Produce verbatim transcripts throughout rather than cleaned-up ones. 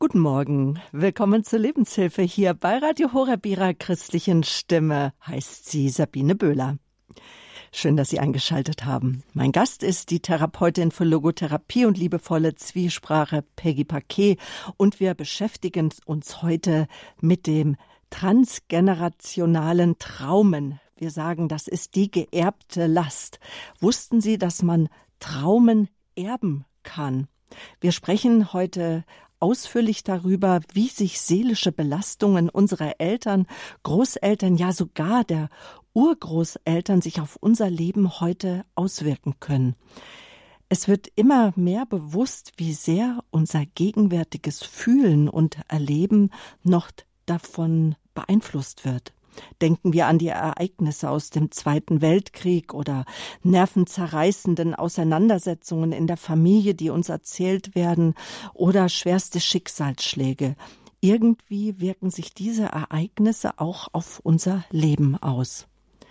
Guten Morgen, willkommen zur Lebenshilfe hier bei Radio Horeb, Ihrer christlichen Stimme, heißt sie Sabine Böhler. Schön, dass Sie eingeschaltet haben. Mein Gast ist die Therapeutin für Logotherapie und liebevolle Zwiesprache Peggy Paquet und wir beschäftigen uns heute mit dem transgenerationalen Traumen. Wir sagen, das ist die geerbte Last. Wussten Sie, dass man Traumen erben kann? Wir sprechen heute ausführlich darüber, wie sich seelische Belastungen unserer Eltern, Großeltern, ja sogar der Urgroßeltern sich auf unser Leben heute auswirken können. Es wird immer mehr bewusst, wie sehr unser gegenwärtiges Fühlen und Erleben noch davon beeinflusst wird. Denken wir an die Ereignisse aus dem Zweiten Weltkrieg oder nervenzerreißenden Auseinandersetzungen in der Familie, die uns erzählt werden, oder schwerste Schicksalsschläge. Irgendwie wirken sich diese Ereignisse auch auf unser Leben aus.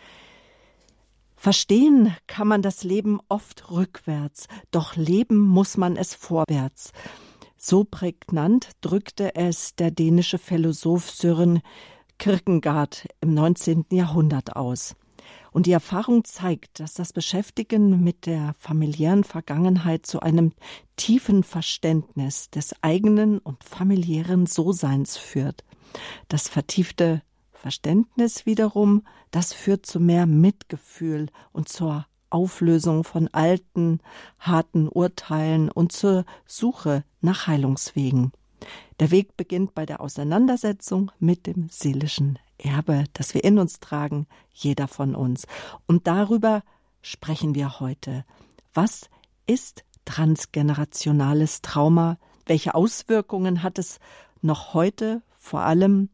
Verstehen kann man das Leben oft rückwärts, doch leben muss man es vorwärts. So prägnant drückte es der dänische Philosoph Søren Kierkegaard im neunzehnten Jahrhundert aus. Und die Erfahrung zeigt, dass das Beschäftigen mit der familiären Vergangenheit zu einem tiefen Verständnis des eigenen und familiären So-Seins führt. Das vertiefte Verständnis wiederum, das führt zu mehr Mitgefühl und zur Auflösung von alten, harten Urteilen und zur Suche nach Heilungswegen. Der Weg beginnt bei der Auseinandersetzung mit dem seelischen Erbe, das wir in uns tragen, jeder von uns. Und darüber sprechen wir heute. Was ist transgenerationales Trauma? Welche Auswirkungen hat es noch heute? Vor allem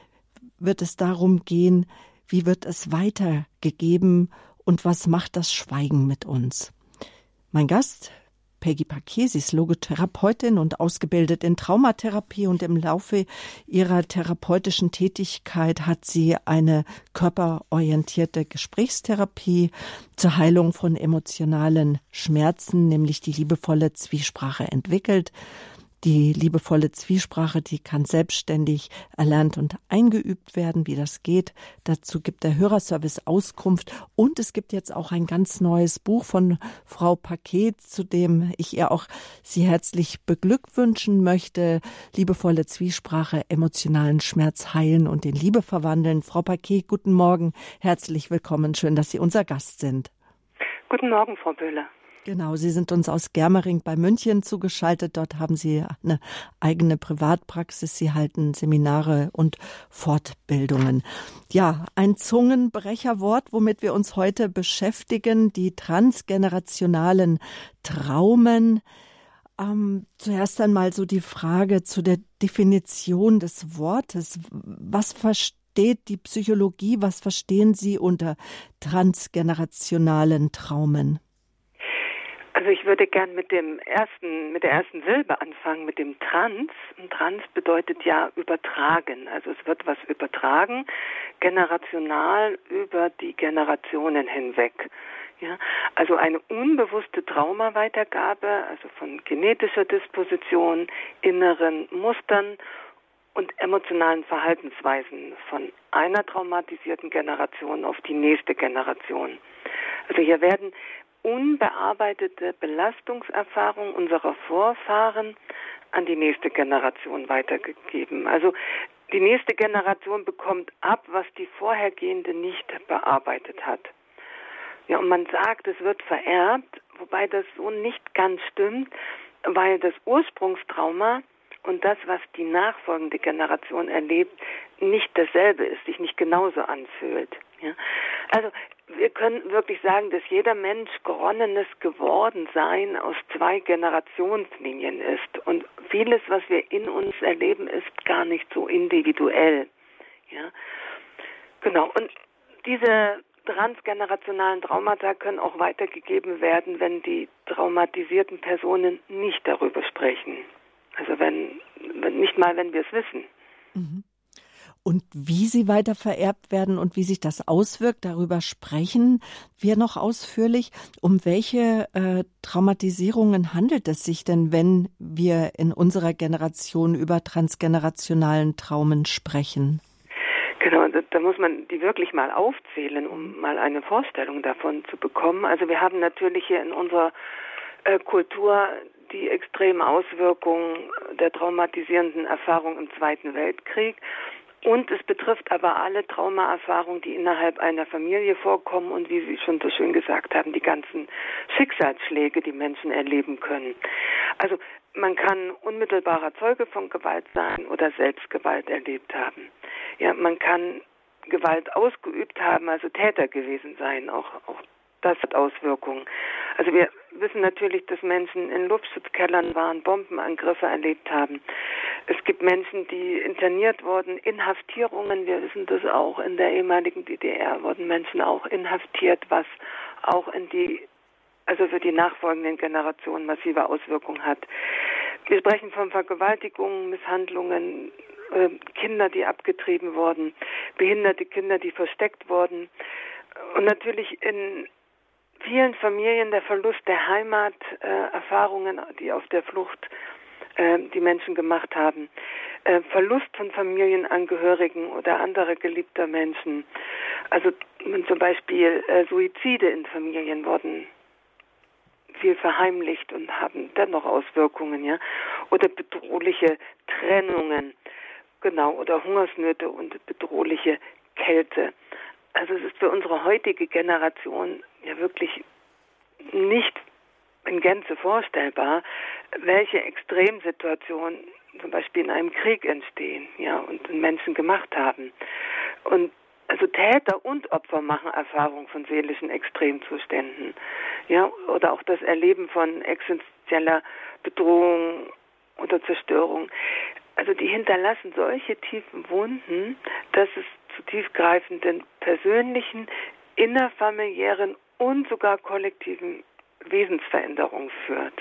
wird es darum gehen, wie wird es weitergegeben und was macht das Schweigen mit uns? Mein Gast, Peggy Paquet, sie ist Logotherapeutin und ausgebildet in Traumatherapie und im Laufe ihrer therapeutischen Tätigkeit hat sie eine körperorientierte Gesprächstherapie zur Heilung von emotionalen Schmerzen, nämlich die liebevolle Zwiesprache entwickelt. Die liebevolle Zwiesprache, die kann selbstständig erlernt und eingeübt werden, wie das geht. Dazu gibt der Hörerservice Auskunft. Und es gibt jetzt auch ein ganz neues Buch von Frau Paquet, zu dem ich ihr auch Sie herzlich beglückwünschen möchte. Liebevolle Zwiesprache, emotionalen Schmerz heilen und in Liebe verwandeln. Frau Paquet, guten Morgen. Herzlich willkommen. Schön, dass Sie unser Gast sind. Guten Morgen, Frau Böhler. Genau, Sie sind uns aus Germering bei München zugeschaltet. Dort haben Sie eine eigene Privatpraxis. Sie halten Seminare und Fortbildungen. Ja, ein Zungenbrecherwort, womit wir uns heute beschäftigen, die transgenerationalen Traumen. Ähm, zuerst einmal so die Frage zu der Definition des Wortes. Was versteht die Psychologie? Was verstehen Sie unter transgenerationalen Traumen? Also ich würde gern mit dem ersten, mit der ersten Silbe anfangen, mit dem Trans. Und Trans bedeutet ja übertragen. Also es wird was übertragen, generational über die Generationen hinweg. Ja, also eine unbewusste Traumaweitergabe, also von genetischer Disposition, inneren Mustern und emotionalen Verhaltensweisen von einer traumatisierten Generation auf die nächste Generation. Also hier werden unbearbeitete Belastungserfahrungen unserer Vorfahren an die nächste Generation weitergegeben. Also die nächste Generation bekommt ab, was die vorhergehende nicht bearbeitet hat. Ja, und man sagt, es wird vererbt, wobei das so nicht ganz stimmt, weil das Ursprungstrauma und das, was die nachfolgende Generation erlebt, nicht dasselbe ist, sich nicht genauso anfühlt. Ja. Also wir können wirklich sagen, dass jeder Mensch geronnenes Gewordensein aus zwei Generationslinien ist. Und vieles, was wir in uns erleben, ist gar nicht so individuell. Ja. Genau. Und diese transgenerationalen Traumata können auch weitergegeben werden, wenn die traumatisierten Personen nicht darüber sprechen. Also wenn, wenn nicht mal, wenn wir es wissen. Mhm. Und wie sie weiter vererbt werden und wie sich das auswirkt, darüber sprechen wir noch ausführlich. Um welche äh, Traumatisierungen handelt es sich denn, wenn wir in unserer Generation über transgenerationalen Traumen sprechen? Genau, da, da muss man die wirklich mal aufzählen, um mal eine Vorstellung davon zu bekommen. Also wir haben natürlich hier in unserer äh, Kultur die extremen Auswirkungen der traumatisierenden Erfahrung im Zweiten Weltkrieg. Und es betrifft aber alle Traumaerfahrungen, die innerhalb einer Familie vorkommen und wie Sie schon so schön gesagt haben, die ganzen Schicksalsschläge, die Menschen erleben können. Also man kann unmittelbarer Zeuge von Gewalt sein oder selbst Gewalt erlebt haben. Ja, man kann Gewalt ausgeübt haben, also Täter gewesen sein, auch, auch das hat Auswirkungen. Also wir wissen natürlich, dass Menschen in Luftschutzkellern waren, Bombenangriffe erlebt haben. Es gibt Menschen, die interniert wurden, Inhaftierungen, wir wissen das auch, in der ehemaligen D D R wurden Menschen auch inhaftiert, was auch in die, also für die nachfolgenden Generationen massive Auswirkungen hat. Wir sprechen von Vergewaltigungen, Misshandlungen, äh, Kinder, die abgetrieben wurden, behinderte Kinder, die versteckt wurden und natürlich in vielen Familien der Verlust der Heimat, äh, Erfahrungen, die auf der Flucht äh, die Menschen gemacht haben, äh, Verlust von Familienangehörigen oder anderer geliebter Menschen. Also zum Beispiel äh, Suizide in Familien wurden viel verheimlicht und haben dennoch Auswirkungen, ja, oder bedrohliche Trennungen, genau, oder Hungersnöte und bedrohliche Kälte. Also es ist für unsere heutige Generation ja wirklich nicht in Gänze vorstellbar, welche Extremsituationen zum Beispiel in einem Krieg entstehen, ja, und Menschen gemacht haben. Und also Täter und Opfer machen Erfahrung von seelischen Extremzuständen, ja, oder auch das Erleben von existenzieller Bedrohung oder Zerstörung. Also die hinterlassen solche tiefen Wunden, dass es zu tiefgreifenden persönlichen, innerfamiliären und sogar kollektiven Wesensveränderungen führt.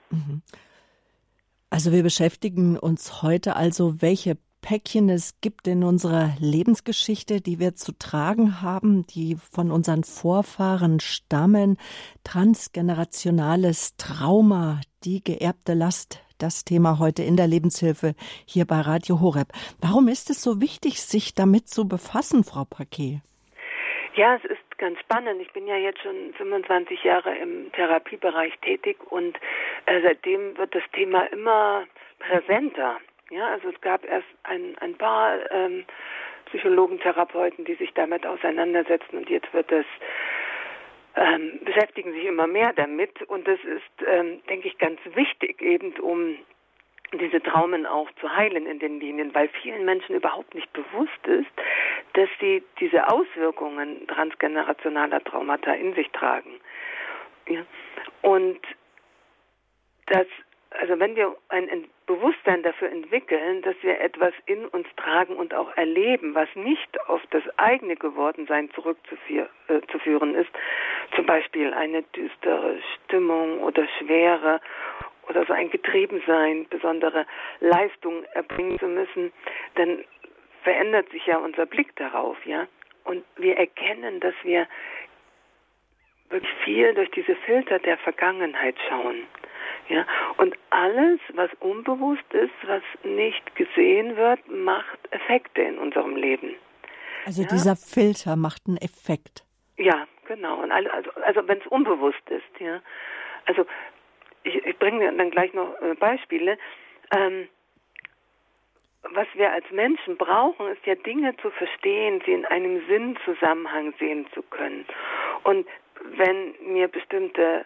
Also wir beschäftigen uns heute also, welche Päckchen es gibt in unserer Lebensgeschichte, die wir zu tragen haben, die von unseren Vorfahren stammen. Transgenerationales Trauma, die geerbte Last. Das Thema heute in der Lebenshilfe hier bei Radio Horeb. Warum ist es so wichtig, sich damit zu befassen, Frau Paquet? Ja, es ist ganz spannend. Ich bin ja jetzt schon fünfundzwanzig Jahre im Therapiebereich tätig und äh, seitdem wird das Thema immer präsenter. Ja, also es gab erst ein, ein paar ähm, Psychologen, Therapeuten, die sich damit auseinandersetzen und jetzt wird das Ähm, beschäftigen sich immer mehr damit und das ist, ähm, denke ich, ganz wichtig, eben um diese Traumen auch zu heilen in den Linien, weil vielen Menschen überhaupt nicht bewusst ist, dass sie diese Auswirkungen transgenerationaler Traumata in sich tragen. Ja. Und das, also wenn wir ein Bewusstsein dafür entwickeln, dass wir etwas in uns tragen und auch erleben, was nicht auf das eigene Gewordensein zurückzuführen ist, zum Beispiel eine düstere Stimmung oder Schwere oder so ein Getriebensein, besondere Leistungen erbringen zu müssen, dann verändert sich ja unser Blick darauf, ja. Und wir erkennen, dass wir wirklich viel durch diese Filter der Vergangenheit schauen. Ja, und alles, was unbewusst ist, was nicht gesehen wird, macht Effekte in unserem Leben. Also ja? Dieser Filter macht einen Effekt. Ja, genau. Und also, also wenn es unbewusst ist, ja. Also ich, ich bringe dann gleich noch äh, Beispiele. Ähm, was wir als Menschen brauchen, ist ja Dinge zu verstehen, sie in einem Sinnzusammenhang sehen zu können. Und wenn mir bestimmte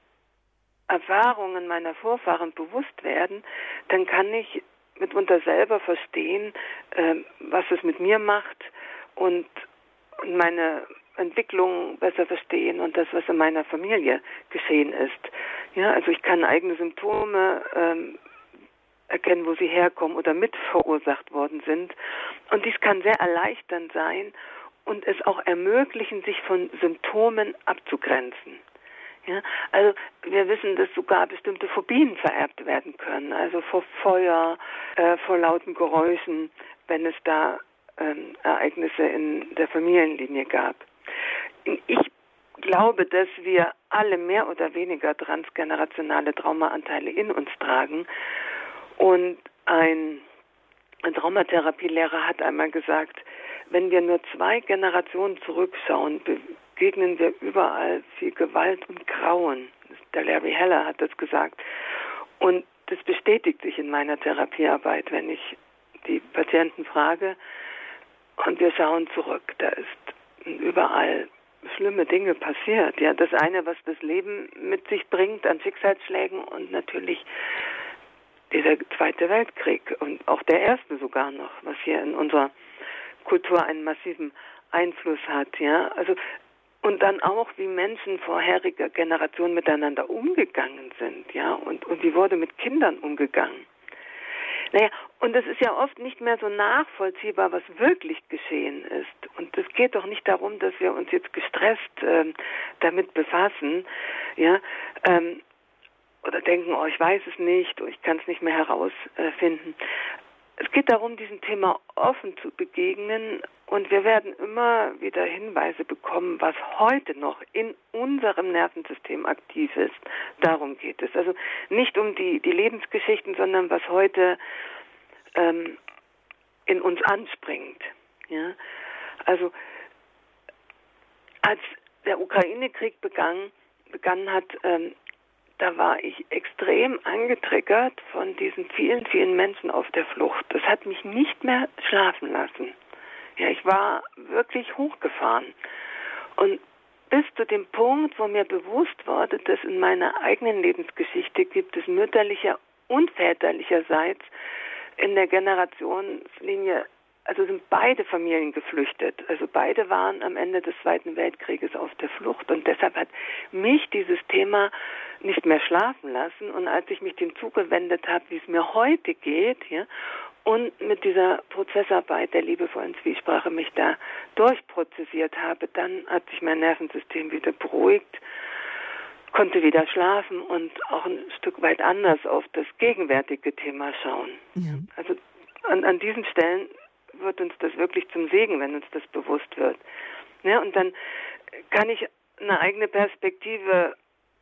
Erfahrungen meiner Vorfahren bewusst werden, dann kann ich mitunter selber verstehen, äh, was es mit mir macht und meine Entwicklung besser verstehen und das, was in meiner Familie geschehen ist. Ja, also ich kann eigene Symptome ähm, erkennen, wo sie herkommen oder mit verursacht worden sind. Und dies kann sehr erleichternd sein und es auch ermöglichen, sich von Symptomen abzugrenzen. Ja, also wir wissen, dass sogar bestimmte Phobien vererbt werden können, also vor Feuer, äh, vor lauten Geräuschen, wenn es da ähm, Ereignisse in der Familienlinie gab. Ich glaube, dass wir alle mehr oder weniger transgenerationale Traumaanteile in uns tragen. Und ein, ein Traumatherapielehrer hat einmal gesagt, wenn wir nur zwei Generationen zurückschauen, begegnen wir überall viel Gewalt und Grauen. Der Larry Heller hat das gesagt. Und das bestätigt sich in meiner Therapiearbeit, wenn ich die Patienten frage und wir schauen zurück. Da ist überall schlimme Dinge passiert. Ja, das eine, was das Leben mit sich bringt an Schicksalsschlägen und natürlich dieser Zweite Weltkrieg und auch der erste sogar noch, was hier in unserer Kultur einen massiven Einfluss hat. Ja, also und dann auch, wie Menschen vorheriger Generationen miteinander umgegangen sind, ja, und, und wie wurde mit Kindern umgegangen. Naja, und es ist ja oft nicht mehr so nachvollziehbar, was wirklich geschehen ist. Und es geht doch nicht darum, dass wir uns jetzt gestresst ähm, damit befassen, ja, ähm, oder denken, oh, ich weiß es nicht, oder ich kann es nicht mehr herausfinden. Es geht darum, diesem Thema offen zu begegnen und wir werden immer wieder Hinweise bekommen, was heute noch in unserem Nervensystem aktiv ist. Darum geht es. Also nicht um die, die Lebensgeschichten, sondern was heute ähm, in uns anspringt. Ja? Also als der Ukraine-Krieg begann, begann hat, ähm, da war ich extrem angetriggert von diesen vielen, vielen Menschen auf der Flucht. Das hat mich nicht mehr schlafen lassen. Ja, ich war wirklich hochgefahren. Und bis zu dem Punkt, wo mir bewusst wurde, dass in meiner eigenen Lebensgeschichte gibt es mütterlicher und väterlicherseits in der Generationslinie, also sind beide Familien geflüchtet. Also beide waren am Ende des Zweiten Weltkrieges auf der Flucht. Und deshalb hat mich dieses Thema nicht mehr schlafen lassen. Und als ich mich dem zugewendet habe, wie es mir heute geht, ja, und mit dieser Prozessarbeit der liebevollen Zwiesprache mich da durchprozessiert habe, dann hat sich mein Nervensystem wieder beruhigt, konnte wieder schlafen und auch ein Stück weit anders auf das gegenwärtige Thema schauen. Ja. Also an, an diesen Stellen wird uns das wirklich zum Segen, wenn uns das bewusst wird. Ja, und dann kann ich eine eigene Perspektive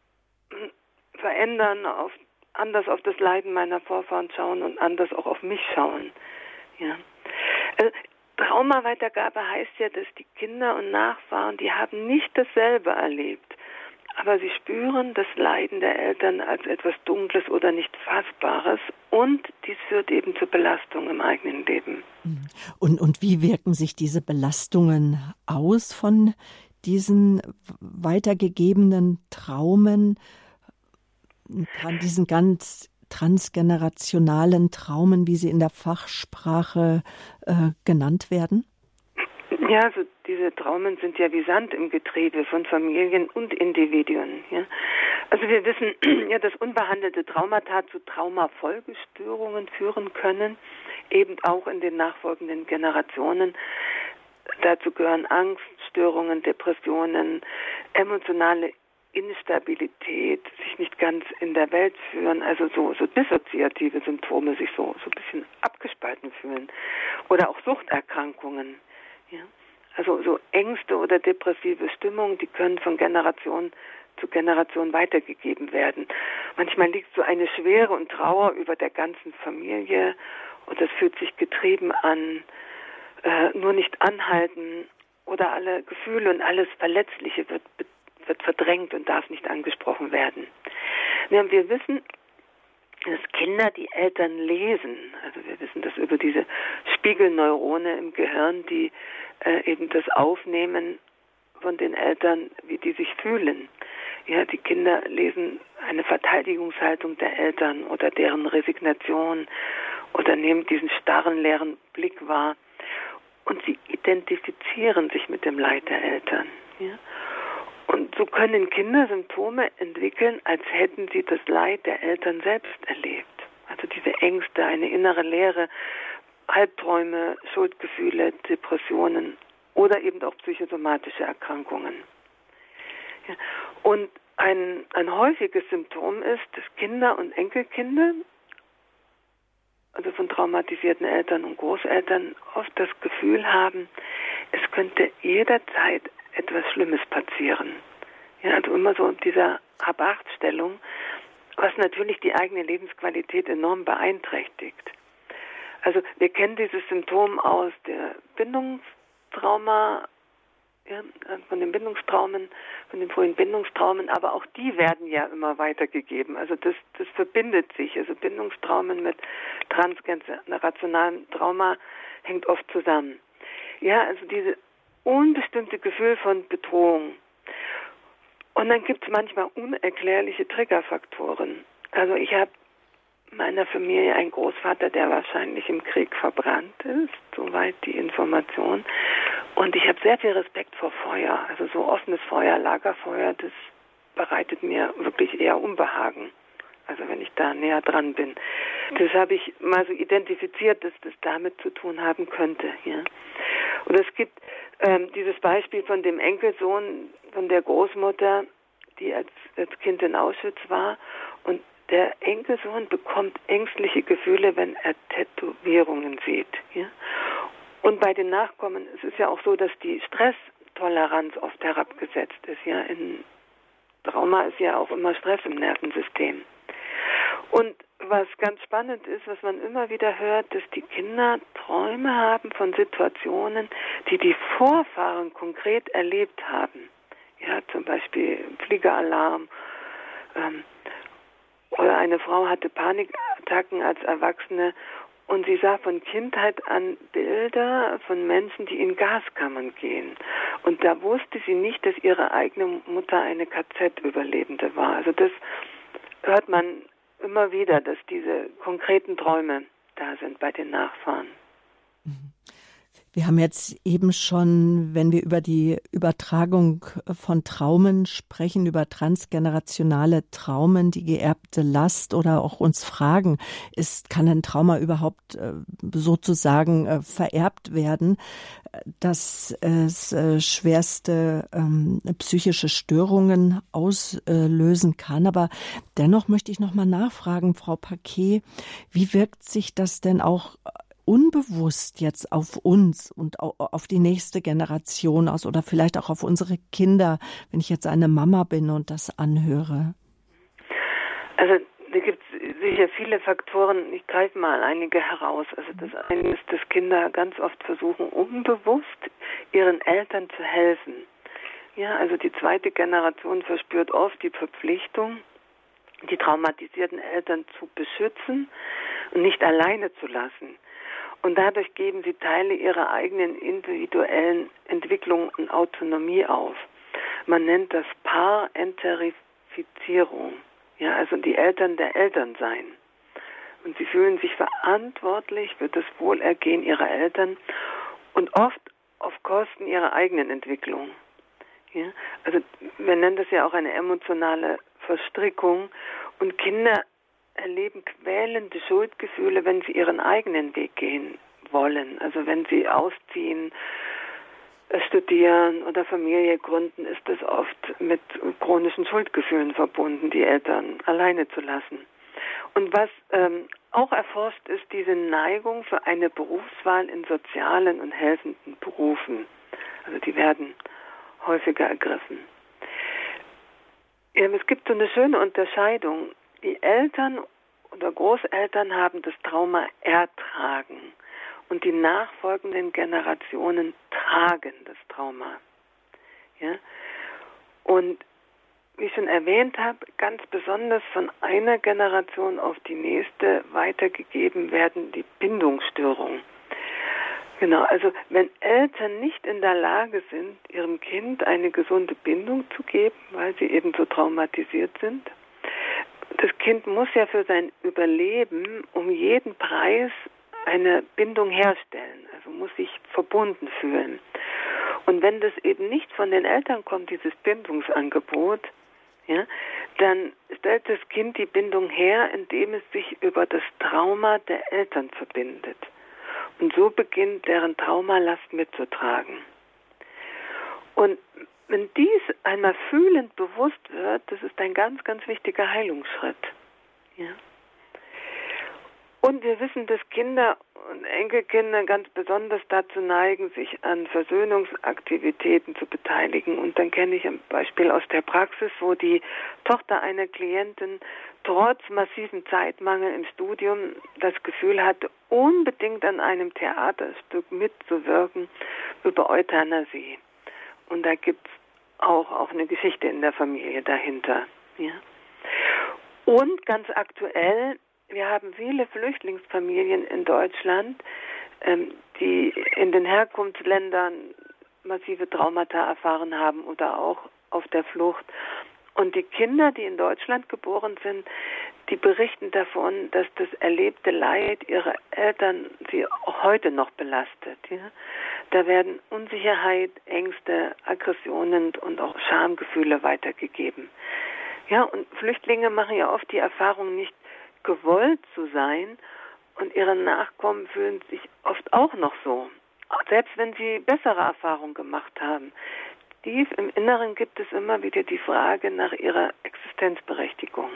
verändern, auf, anders auf das Leiden meiner Vorfahren schauen und anders auch auf mich schauen. Ja. Also, Traumaweitergabe heißt ja, dass die Kinder und Nachfahren, die haben nicht dasselbe erlebt, aber sie spüren das Leiden der Eltern als etwas Dunkles oder nicht Fassbares und dies führt eben zur Belastung im eigenen Leben. Und, und wie wirken sich diese Belastungen aus von diesen weitergegebenen Traumen, an diesen ganz transgenerationalen Traumen, wie sie in der Fachsprache äh, genannt werden? Ja, also diese Traumen sind ja wie Sand im Getriebe von Familien und Individuen. Ja. Also wir wissen ja, dass unbehandelte Traumata zu Traumafolgestörungen führen können, eben auch in den nachfolgenden Generationen. Dazu gehören Angststörungen, Depressionen, emotionale Instabilität, sich nicht ganz in der Welt fühlen, also so, so dissoziative Symptome, sich so, so ein bisschen abgespalten fühlen. Oder auch Suchterkrankungen. Ja. Also so Ängste oder depressive Stimmung, die können von Generation zu Generation weitergegeben werden. Manchmal liegt so eine Schwere und Trauer über der ganzen Familie und das fühlt sich getrieben an, äh, nur nicht anhalten oder alle Gefühle und alles Verletzliche wird, wird verdrängt und darf nicht angesprochen werden. Ja, und wir wissen, dass Kinder die Eltern lesen. Also wir wissen das über diese Spiegelneurone im Gehirn, die äh, eben das aufnehmen von den Eltern, wie die sich fühlen. Ja, die Kinder lesen eine Verteidigungshaltung der Eltern oder deren Resignation oder nehmen diesen starren, leeren Blick wahr. Und sie identifizieren sich mit dem Leid der Eltern. Ja. Und so können Kinder Symptome entwickeln, als hätten sie das Leid der Eltern selbst erlebt. Also diese Ängste, eine innere Leere, Albträume, Schuldgefühle, Depressionen oder eben auch psychosomatische Erkrankungen. Ja. Und ein, ein häufiges Symptom ist, dass Kinder und Enkelkinder also von traumatisierten Eltern und Großeltern, oft das Gefühl haben, es könnte jederzeit etwas Schlimmes passieren. Ja, also immer so dieser Hab-Acht-Stellung, was natürlich die eigene Lebensqualität enorm beeinträchtigt. Also wir kennen dieses Symptom aus der Bindungstrauma, ja, von den Bindungstraumen, von den frühen Bindungstraumen, aber auch die werden ja immer weitergegeben. Also das, das verbindet sich. Also Bindungstraumen mit transgenerationalem Trauma hängt oft zusammen. Ja, also diese unbestimmte Gefühl von Bedrohung. Und dann gibt es manchmal unerklärliche Triggerfaktoren. Also ich habe in meiner Familie einen Großvater, der wahrscheinlich im Krieg verbrannt ist, soweit die Information. Und ich habe sehr viel Respekt vor Feuer. Also so offenes Feuer, Lagerfeuer, das bereitet mir wirklich eher Unbehagen. Also wenn ich da näher dran bin. Das habe ich mal so identifiziert, dass das damit zu tun haben könnte. Ja. Und es gibt ähm, dieses Beispiel von dem Enkelsohn von der Großmutter, die als, als Kind in Auschwitz war. Und der Enkelsohn bekommt ängstliche Gefühle, wenn er Tätowierungen sieht. Ja. Und bei den Nachkommen, es ist ja auch so, dass die Stresstoleranz oft herabgesetzt ist. Ja. In Trauma ist ja auch immer Stress im Nervensystem. Und was ganz spannend ist, was man immer wieder hört, dass die Kinder Träume haben von Situationen, die die Vorfahren konkret erlebt haben. Ja, zum Beispiel Fliegeralarm. Ähm, oder eine Frau hatte Panikattacken als Erwachsene und sie sah von Kindheit an Bilder von Menschen, die in Gaskammern gehen. Und da wusste sie nicht, dass ihre eigene Mutter eine K Z-Überlebende war. Also das hört man immer wieder, dass diese konkreten Träume da sind bei den Nachfahren. Wir haben jetzt eben schon, wenn wir über die Übertragung von Traumen sprechen, über transgenerationale Traumen, die geerbte Last oder auch uns fragen, ist, kann ein Trauma überhaupt äh, sozusagen äh, vererbt werden, dass es äh, schwerste ähm, psychische Störungen auslösen kann. Aber dennoch möchte ich noch mal nachfragen, Frau Paquet, wie wirkt sich das denn auch unbewusst jetzt auf uns und auf die nächste Generation aus oder vielleicht auch auf unsere Kinder, wenn ich jetzt eine Mama bin und das anhöre? Also da gibt es sicher viele Faktoren. Ich greife mal einige heraus. Also das eine ist, dass Kinder ganz oft versuchen, unbewusst ihren Eltern zu helfen. Ja, also die zweite Generation verspürt oft die Verpflichtung, die traumatisierten Eltern zu beschützen und nicht alleine zu lassen. Und dadurch geben sie Teile ihrer eigenen individuellen Entwicklung und Autonomie auf. Man nennt das Parenterifizierung. Ja, also die Eltern der Eltern sein. Und sie fühlen sich verantwortlich für das Wohlergehen ihrer Eltern und oft auf Kosten ihrer eigenen Entwicklung. Ja, also wir nennen das ja auch eine emotionale Verstrickung. Und Kinder erleben quälende Schuldgefühle, wenn sie ihren eigenen Weg gehen wollen. Also wenn sie ausziehen, studieren oder Familie gründen, ist das oft mit chronischen Schuldgefühlen verbunden, die Eltern alleine zu lassen. Und was ähm, auch erforscht ist, diese Neigung für eine Berufswahl in sozialen und helfenden Berufen. Also die werden häufiger ergriffen. Ja, es gibt so eine schöne Unterscheidung. Die Eltern oder Großeltern haben das Trauma ertragen und die nachfolgenden Generationen tragen das Trauma. Ja? Und wie ich schon erwähnt habe, ganz besonders von einer Generation auf die nächste weitergegeben werden die Bindungsstörungen. Genau, also wenn Eltern nicht in der Lage sind, ihrem Kind eine gesunde Bindung zu geben, weil sie eben so traumatisiert sind, das Kind muss ja für sein Überleben um jeden Preis eine Bindung herstellen, also muss sich verbunden fühlen. Und wenn das eben nicht von den Eltern kommt, dieses Bindungsangebot, ja, dann stellt das Kind die Bindung her, indem es sich über das Trauma der Eltern verbindet. Und so beginnt deren Traumalast mitzutragen. Und wenn dies einmal fühlend bewusst wird, das ist ein ganz, ganz wichtiger Heilungsschritt. Ja. Und wir wissen, dass Kinder und Enkelkinder ganz besonders dazu neigen, sich an Versöhnungsaktivitäten zu beteiligen. Und dann kenne ich ein Beispiel aus der Praxis, wo die Tochter einer Klientin trotz massivem Zeitmangel im Studium das Gefühl hatte, unbedingt an einem Theaterstück mitzuwirken über Euthanasie. Und da gibt es auch, auch eine Geschichte in der Familie dahinter. Ja. Und ganz aktuell, wir haben viele Flüchtlingsfamilien in Deutschland, ähm, die in den Herkunftsländern massive Traumata erfahren haben oder auch auf der Flucht. Und die Kinder, die in Deutschland geboren sind, die berichten davon, dass das erlebte Leid ihrer Eltern sie auch heute noch belastet. Ja? Da werden Unsicherheit, Ängste, Aggressionen und auch Schamgefühle weitergegeben. Ja, und Flüchtlinge machen ja oft die Erfahrung, nicht gewollt zu sein, und ihre Nachkommen fühlen sich oft auch noch so, selbst wenn sie bessere Erfahrungen gemacht haben. Tief im Inneren gibt es immer wieder die Frage nach ihrer Existenzberechtigung.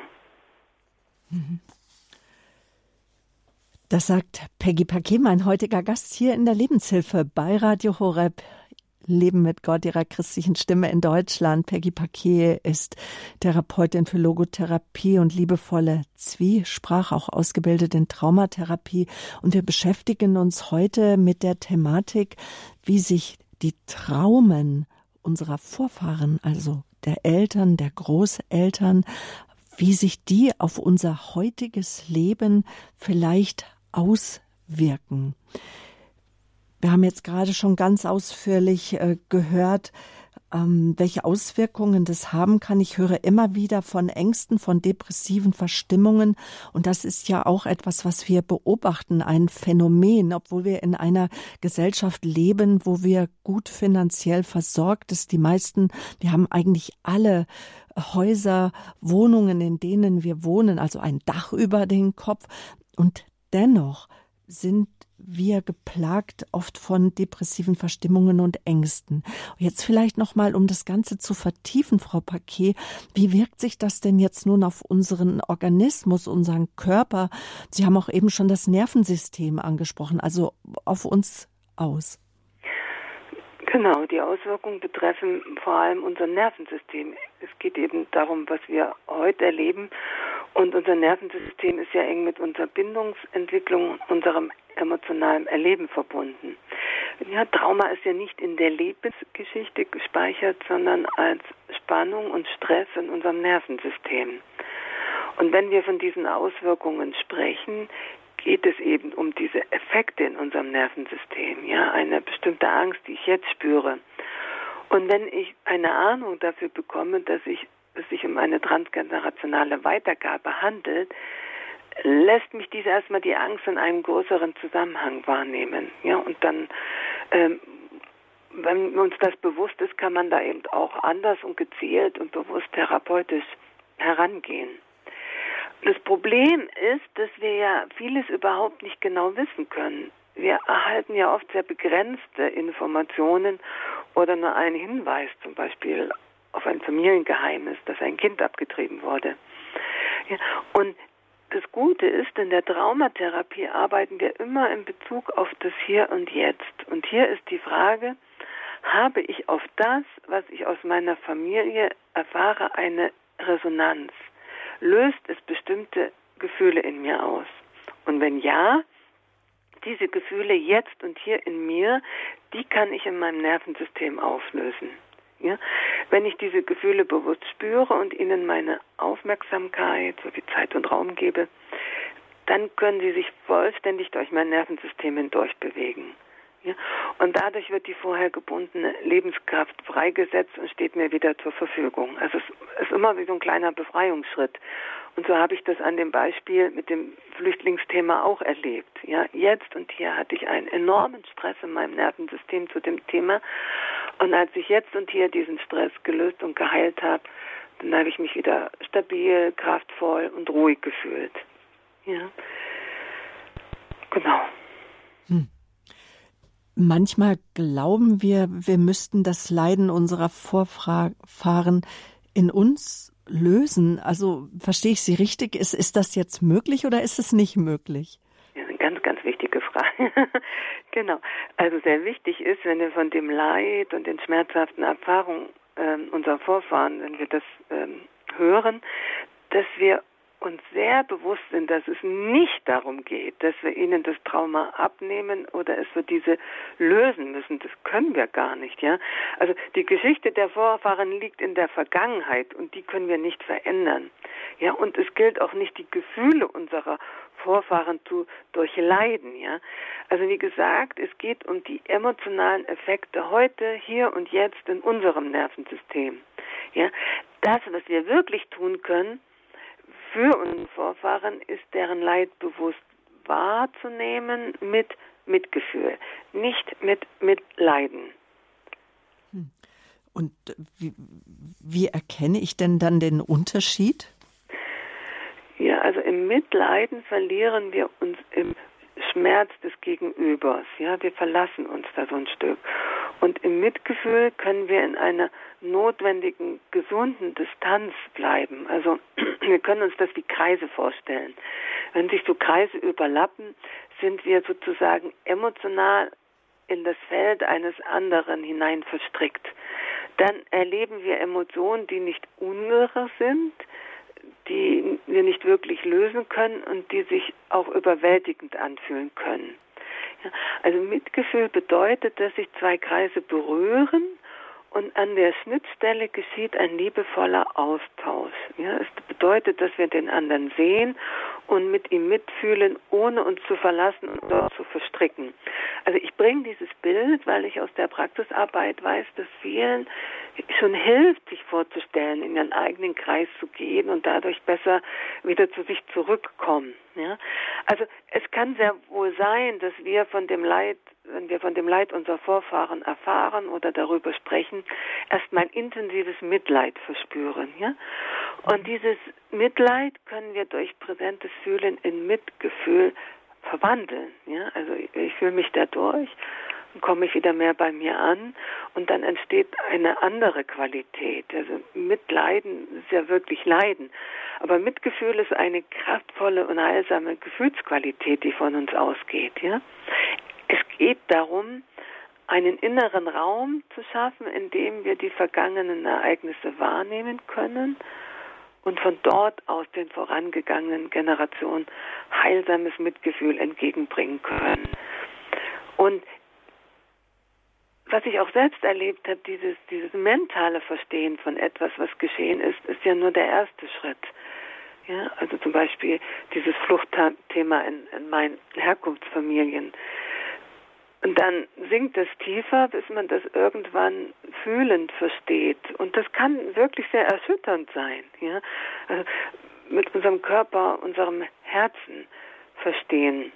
Das sagt Peggy Paquet, mein heutiger Gast hier in der Lebenshilfe bei Radio Horeb. Leben mit Gott, ihrer christlichen Stimme in Deutschland. Peggy Paquet ist Therapeutin für Logotherapie und liebevolle Zwiesprache, auch ausgebildet in Traumatherapie. Und wir beschäftigen uns heute mit der Thematik, wie sich die Traumen unserer Vorfahren, also der Eltern, der Großeltern, wie sich die auf unser heutiges Leben vielleicht auswirken. Wir haben jetzt gerade schon ganz ausführlich äh, gehört, ähm, welche Auswirkungen das haben kann. Ich höre immer wieder von Ängsten, von depressiven Verstimmungen. Und das ist ja auch etwas, was wir beobachten, ein Phänomen, obwohl wir in einer Gesellschaft leben, wo wir gut finanziell versorgt sind. Die meisten, wir haben eigentlich alle Häuser, Wohnungen, in denen wir wohnen, also ein Dach über den Kopf. Und dennoch sind wir geplagt oft von depressiven Verstimmungen und Ängsten. Jetzt vielleicht noch mal, um das Ganze zu vertiefen, Frau Paquet, wie wirkt sich das denn jetzt nun auf unseren Organismus, unseren Körper? Sie haben auch eben schon das Nervensystem angesprochen, also auf uns aus. Genau, die Auswirkungen betreffen vor allem unser Nervensystem. Es geht eben darum, was wir heute erleben. Und unser Nervensystem ist ja eng mit unserer Bindungsentwicklung, unserem emotionalen Erleben verbunden. Ja, Trauma ist ja nicht in der Lebensgeschichte gespeichert, sondern als Spannung und Stress in unserem Nervensystem. Und wenn wir von diesen Auswirkungen sprechen, geht es eben um diese Effekte in unserem Nervensystem, ja, eine bestimmte Angst, die ich jetzt spüre. Und wenn ich eine Ahnung dafür bekomme, dass ich, es sich um eine transgenerationale Weitergabe handelt, lässt mich diese erstmal die Angst in einem größeren Zusammenhang wahrnehmen. Ja, und dann, ähm, wenn uns das bewusst ist, kann man da eben auch anders und gezielt und bewusst therapeutisch herangehen. Das Problem ist, dass wir ja vieles überhaupt nicht genau wissen können. Wir erhalten ja oft sehr begrenzte Informationen oder nur einen Hinweis, zum Beispiel auf ein Familiengeheimnis, dass ein Kind abgetrieben wurde. Ja, und das Gute ist, in der Traumatherapie arbeiten wir immer in Bezug auf das Hier und Jetzt. Und hier ist die Frage, habe ich auf das, was ich aus meiner Familie erfahre, eine Resonanz? Löst es bestimmte Gefühle in mir aus? Und wenn ja, diese Gefühle jetzt und hier in mir, die kann ich in meinem Nervensystem auflösen. Ja? Wenn ich diese Gefühle bewusst spüre und ihnen meine Aufmerksamkeit sowie Zeit und Raum gebe, dann können sie sich vollständig durch mein Nervensystem hindurch bewegen. Ja? Und dadurch wird die vorher gebundene Lebenskraft freigesetzt und steht mir wieder zur Verfügung. Also es ist immer wie so ein kleiner Befreiungsschritt. Und so habe ich das an dem Beispiel mit dem Flüchtlingsthema auch erlebt. Ja, jetzt und hier hatte ich einen enormen Stress in meinem Nervensystem zu dem Thema. Und als ich jetzt und hier diesen Stress gelöst und geheilt habe, dann habe ich mich wieder stabil, kraftvoll und ruhig gefühlt. Ja, genau. Hm. Manchmal glauben wir, wir müssten das Leiden unserer Vorfahren in uns lösen. Also verstehe ich Sie richtig? Ist, ist das jetzt möglich oder ist es nicht möglich? Frage. Genau. Also sehr wichtig ist, wenn wir von dem Leid und den schmerzhaften Erfahrungen äh, unserer Vorfahren, wenn wir das äh, hören, dass wir uns sehr bewusst sind, dass es nicht darum geht, dass wir ihnen das Trauma abnehmen oder es für diese lösen müssen. Das können wir gar nicht, ja. Also die Geschichte der Vorfahren liegt in der Vergangenheit und die können wir nicht verändern. Ja, und es gilt auch nicht, die Gefühle unserer Vorfahren zu durchleiden, ja. Also wie gesagt, es geht um die emotionalen Effekte heute, hier und jetzt in unserem Nervensystem. Ja, das, was wir wirklich tun können, für unsere Vorfahren ist deren Leid bewusst wahrzunehmen mit Mitgefühl, nicht mit Mitleiden. Und wie, wie erkenne ich denn dann den Unterschied? Ja, also im Mitleiden verlieren wir uns im Schmerz des Gegenübers. Ja, wir verlassen uns da so ein Stück. Und im Mitgefühl können wir in einer notwendigen, gesunden Distanz bleiben. Also wir können uns das wie Kreise vorstellen. Wenn sich so Kreise überlappen, sind wir sozusagen emotional in das Feld eines anderen hinein verstrickt. Dann erleben wir Emotionen, die nicht unsere sind, die wir nicht wirklich lösen können und die sich auch überwältigend anfühlen können. Ja, also Mitgefühl bedeutet, dass sich zwei Kreise berühren und an der Schnittstelle geschieht ein liebevoller Austausch. Ja, es bedeutet, dass wir den anderen sehen und mit ihm mitfühlen, ohne uns zu verlassen und dort zu verstricken. Also ich bringe dieses Bild, weil ich aus der Praxisarbeit weiß, dass vielen schon hilft, sich vorzustellen, in ihren eigenen Kreis zu gehen und dadurch besser wieder zu sich zurückkommen. Ja? Also es kann sehr wohl sein, dass wir von dem Leid, wenn wir von dem Leid unserer Vorfahren erfahren oder darüber sprechen, erstmal ein intensives Mitleid verspüren. Ja? Und dieses Mitleid können wir durch präsentes Fühlen in Mitgefühl verwandeln. Ja? Also ich, ich fühle mich dadurch und komme ich wieder mehr bei mir an und dann entsteht eine andere Qualität. Also Mitleiden ist ja wirklich Leiden. Aber Mitgefühl ist eine kraftvolle und heilsame Gefühlsqualität, die von uns ausgeht. Ja? Es geht darum, einen inneren Raum zu schaffen, in dem wir die vergangenen Ereignisse wahrnehmen können und von dort aus den vorangegangenen Generationen heilsames Mitgefühl entgegenbringen können. Und was ich auch selbst erlebt habe, dieses, dieses mentale Verstehen von etwas, was geschehen ist, ist ja nur der erste Schritt. Ja, also zum Beispiel dieses Fluchtthema in, in meinen Herkunftsfamilien. Und dann sinkt es tiefer, bis man das irgendwann fühlend versteht. Und das kann wirklich sehr erschütternd sein. Ja? Also mit unserem Körper, unserem Herzen verstehen.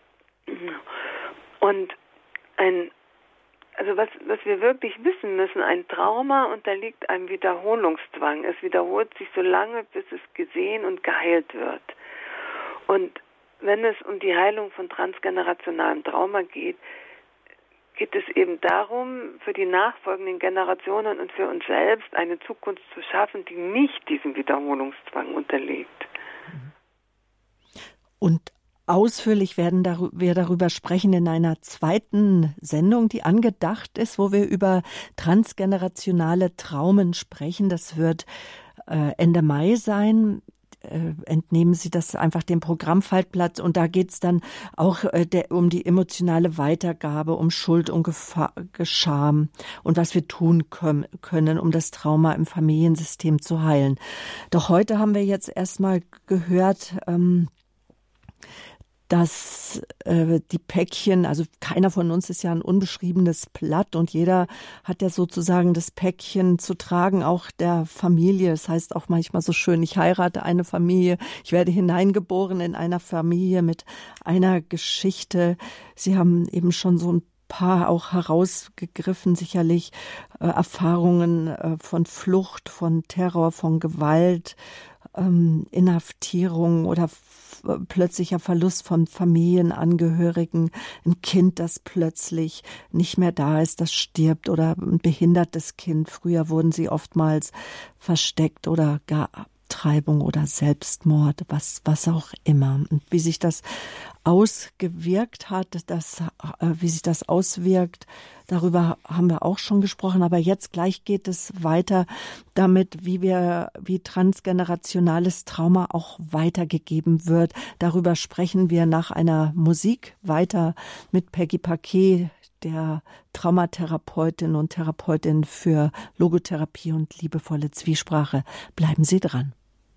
Und ein Also was, was wir wirklich wissen müssen, ein Trauma unterliegt einem Wiederholungszwang. Es wiederholt sich so lange, bis es gesehen und geheilt wird. Und wenn es um die Heilung von transgenerationalem Trauma geht, geht es eben darum, für die nachfolgenden Generationen und für uns selbst eine Zukunft zu schaffen, die nicht diesem Wiederholungszwang unterliegt. Und ausführlich werden wir darüber sprechen in einer zweiten Sendung, die angedacht ist, wo wir über transgenerationale Traumen sprechen. Das wird Ende Mai sein. Entnehmen Sie das einfach dem Programmfaltblatt und da geht es dann auch äh, der, um die emotionale Weitergabe, um Schuld und Gefahr, Scham und was wir tun können, können, um das Trauma im Familiensystem zu heilen. Doch heute haben wir jetzt erstmal gehört, ähm, dass äh, die Päckchen, also keiner von uns ist ja ein unbeschriebenes Blatt und jeder hat ja sozusagen das Päckchen zu tragen, auch der Familie. Das heißt auch manchmal so schön, ich heirate eine Familie, ich werde hineingeboren in einer Familie mit einer Geschichte. Sie haben eben schon so ein paar auch herausgegriffen, sicherlich äh, Erfahrungen äh, von Flucht, von Terror, von Gewalt, ähm, Inhaftierung oder plötzlicher Verlust von Familienangehörigen, ein Kind, das plötzlich nicht mehr da ist, das stirbt oder ein behindertes Kind. Früher wurden sie oftmals versteckt oder gar Abtreibung oder Selbstmord, was, was auch immer. Und wie sich das ausgewirkt hat, das, äh, wie sich das auswirkt, darüber haben wir auch schon gesprochen. Aber jetzt gleich geht es weiter damit, wie wir, wie transgenerationales Trauma auch weitergegeben wird. Darüber sprechen wir nach einer Musik weiter mit Peggy Paquet, der Traumatherapeutin und Therapeutin für Logotherapie und liebevolle Zwiesprache. Bleiben Sie dran.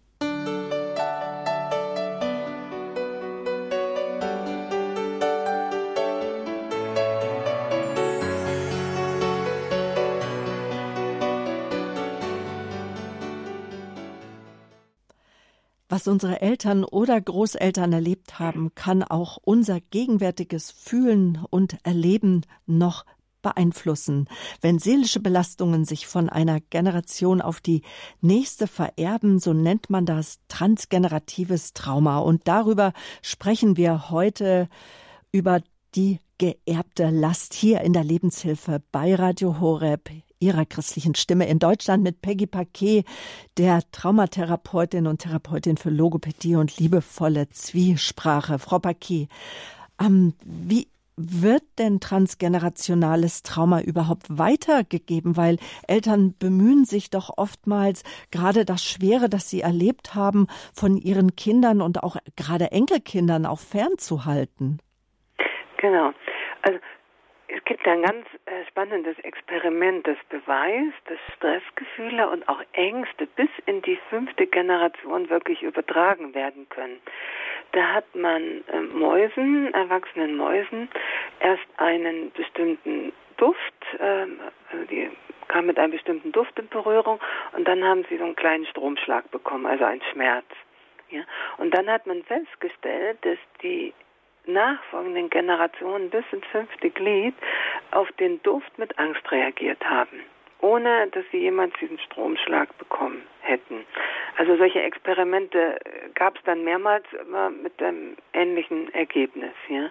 Was unsere Eltern oder Großeltern erlebt haben, kann auch unser gegenwärtiges Fühlen und Erleben noch beeinflussen. Wenn seelische Belastungen sich von einer Generation auf die nächste vererben, so nennt man das transgeneratives Trauma. Und darüber sprechen wir heute, über die geerbte Last, hier in der Lebenshilfe bei Radio Horeb, Ihrer christlichen Stimme in Deutschland, mit Peggy Paquet, der Traumatherapeutin und Therapeutin für Logopädie und liebevolle Zwiesprache. Frau Paquet, ähm, wie wird denn transgenerationales Trauma überhaupt weitergegeben? Weil Eltern bemühen sich doch oftmals, gerade das Schwere, das sie erlebt haben, von ihren Kindern und auch gerade Enkelkindern auch fernzuhalten. Genau. Also es gibt ein ganz äh, spannendes Experiment, das beweist, dass Stressgefühle und auch Ängste bis in die fünfte Generation wirklich übertragen werden können. Da hat man äh, Mäusen, erwachsenen Mäusen, erst einen bestimmten Duft, äh, also die kamen mit einem bestimmten Duft in Berührung, und dann haben sie so einen kleinen Stromschlag bekommen, also einen Schmerz. Ja? Und dann hat man festgestellt, dass die nachfolgenden Generationen bis ins fünfte Glied auf den Duft mit Angst reagiert haben, ohne dass sie jemals diesen Stromschlag bekommen hätten. Also solche Experimente gab es dann mehrmals, immer mit einem ähnlichen Ergebnis. Ja.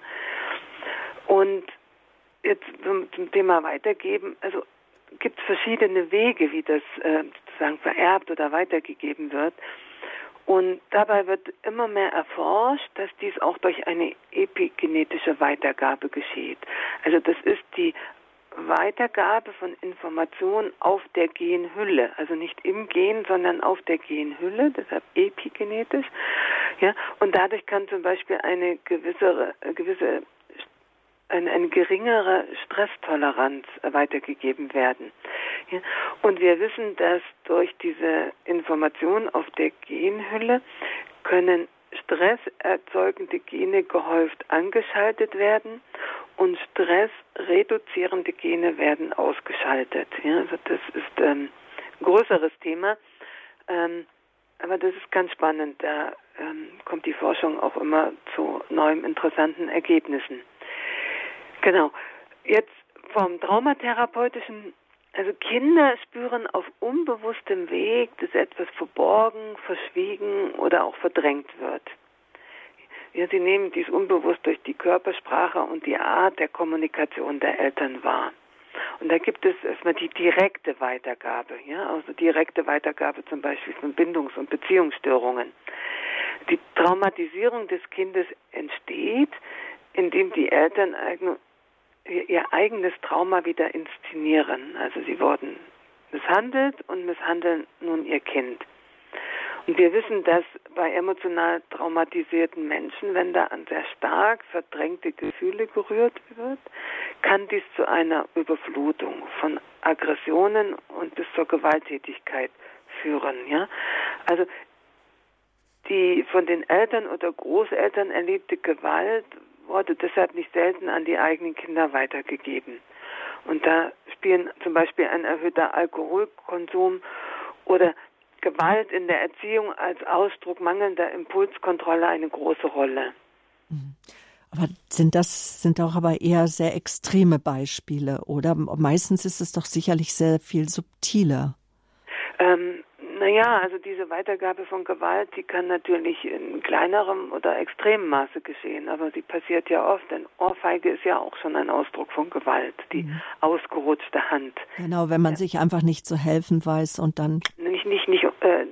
Und jetzt zum, zum Thema Weitergeben, also gibt es verschiedene Wege, wie das äh, sozusagen vererbt oder weitergegeben wird. Und dabei wird immer mehr erforscht, dass dies auch durch eine epigenetische Weitergabe geschieht. Also das ist die Weitergabe von Informationen auf der Genhülle, also nicht im Gen, sondern auf der Genhülle, deshalb epigenetisch. Ja, und dadurch kann zum Beispiel eine gewisse, gewisse eine, eine geringere Stresstoleranz weitergegeben werden. Ja, und wir wissen, dass durch diese Information auf der Genhülle können stresserzeugende Gene gehäuft angeschaltet werden und stressreduzierende Gene werden ausgeschaltet. Ja, also das ist ähm, ein größeres Thema, ähm, aber das ist ganz spannend. Da ähm, kommt die Forschung auch immer zu neuen, interessanten Ergebnissen. Genau. Jetzt vom traumatherapeutischen, also Kinder spüren auf unbewusstem Weg, dass etwas verborgen, verschwiegen oder auch verdrängt wird. Ja, sie nehmen dies unbewusst durch die Körpersprache und die Art der Kommunikation der Eltern wahr. Und da gibt es erstmal die direkte Weitergabe, ja, also direkte Weitergabe zum Beispiel von Bindungs- und Beziehungsstörungen. Die Traumatisierung des Kindes entsteht, indem die Eltern eigene ihr eigenes Trauma wieder inszenieren. Also sie wurden misshandelt und misshandeln nun ihr Kind. Und wir wissen, dass bei emotional traumatisierten Menschen, wenn da an sehr stark verdrängte Gefühle gerührt wird, kann dies zu einer Überflutung von Aggressionen und bis zur Gewalttätigkeit führen. Ja? Also die von den Eltern oder Großeltern erlebte Gewalt wurde deshalb nicht selten an die eigenen Kinder weitergegeben. Und da spielen zum Beispiel ein erhöhter Alkoholkonsum oder Gewalt in der Erziehung als Ausdruck mangelnder Impulskontrolle eine große Rolle. Aber sind das sind auch aber eher sehr extreme Beispiele, oder? Meistens ist es doch sicherlich sehr viel subtiler. Ähm, Naja, also diese Weitergabe von Gewalt, die kann natürlich in kleinerem oder extremem Maße geschehen, aber sie passiert ja oft, denn Ohrfeige ist ja auch schon ein Ausdruck von Gewalt, die mhm. ausgerutschte Hand. Genau, wenn man ja. sich einfach nicht zu helfen weiß und dann... Nicht, nicht, nicht, äh,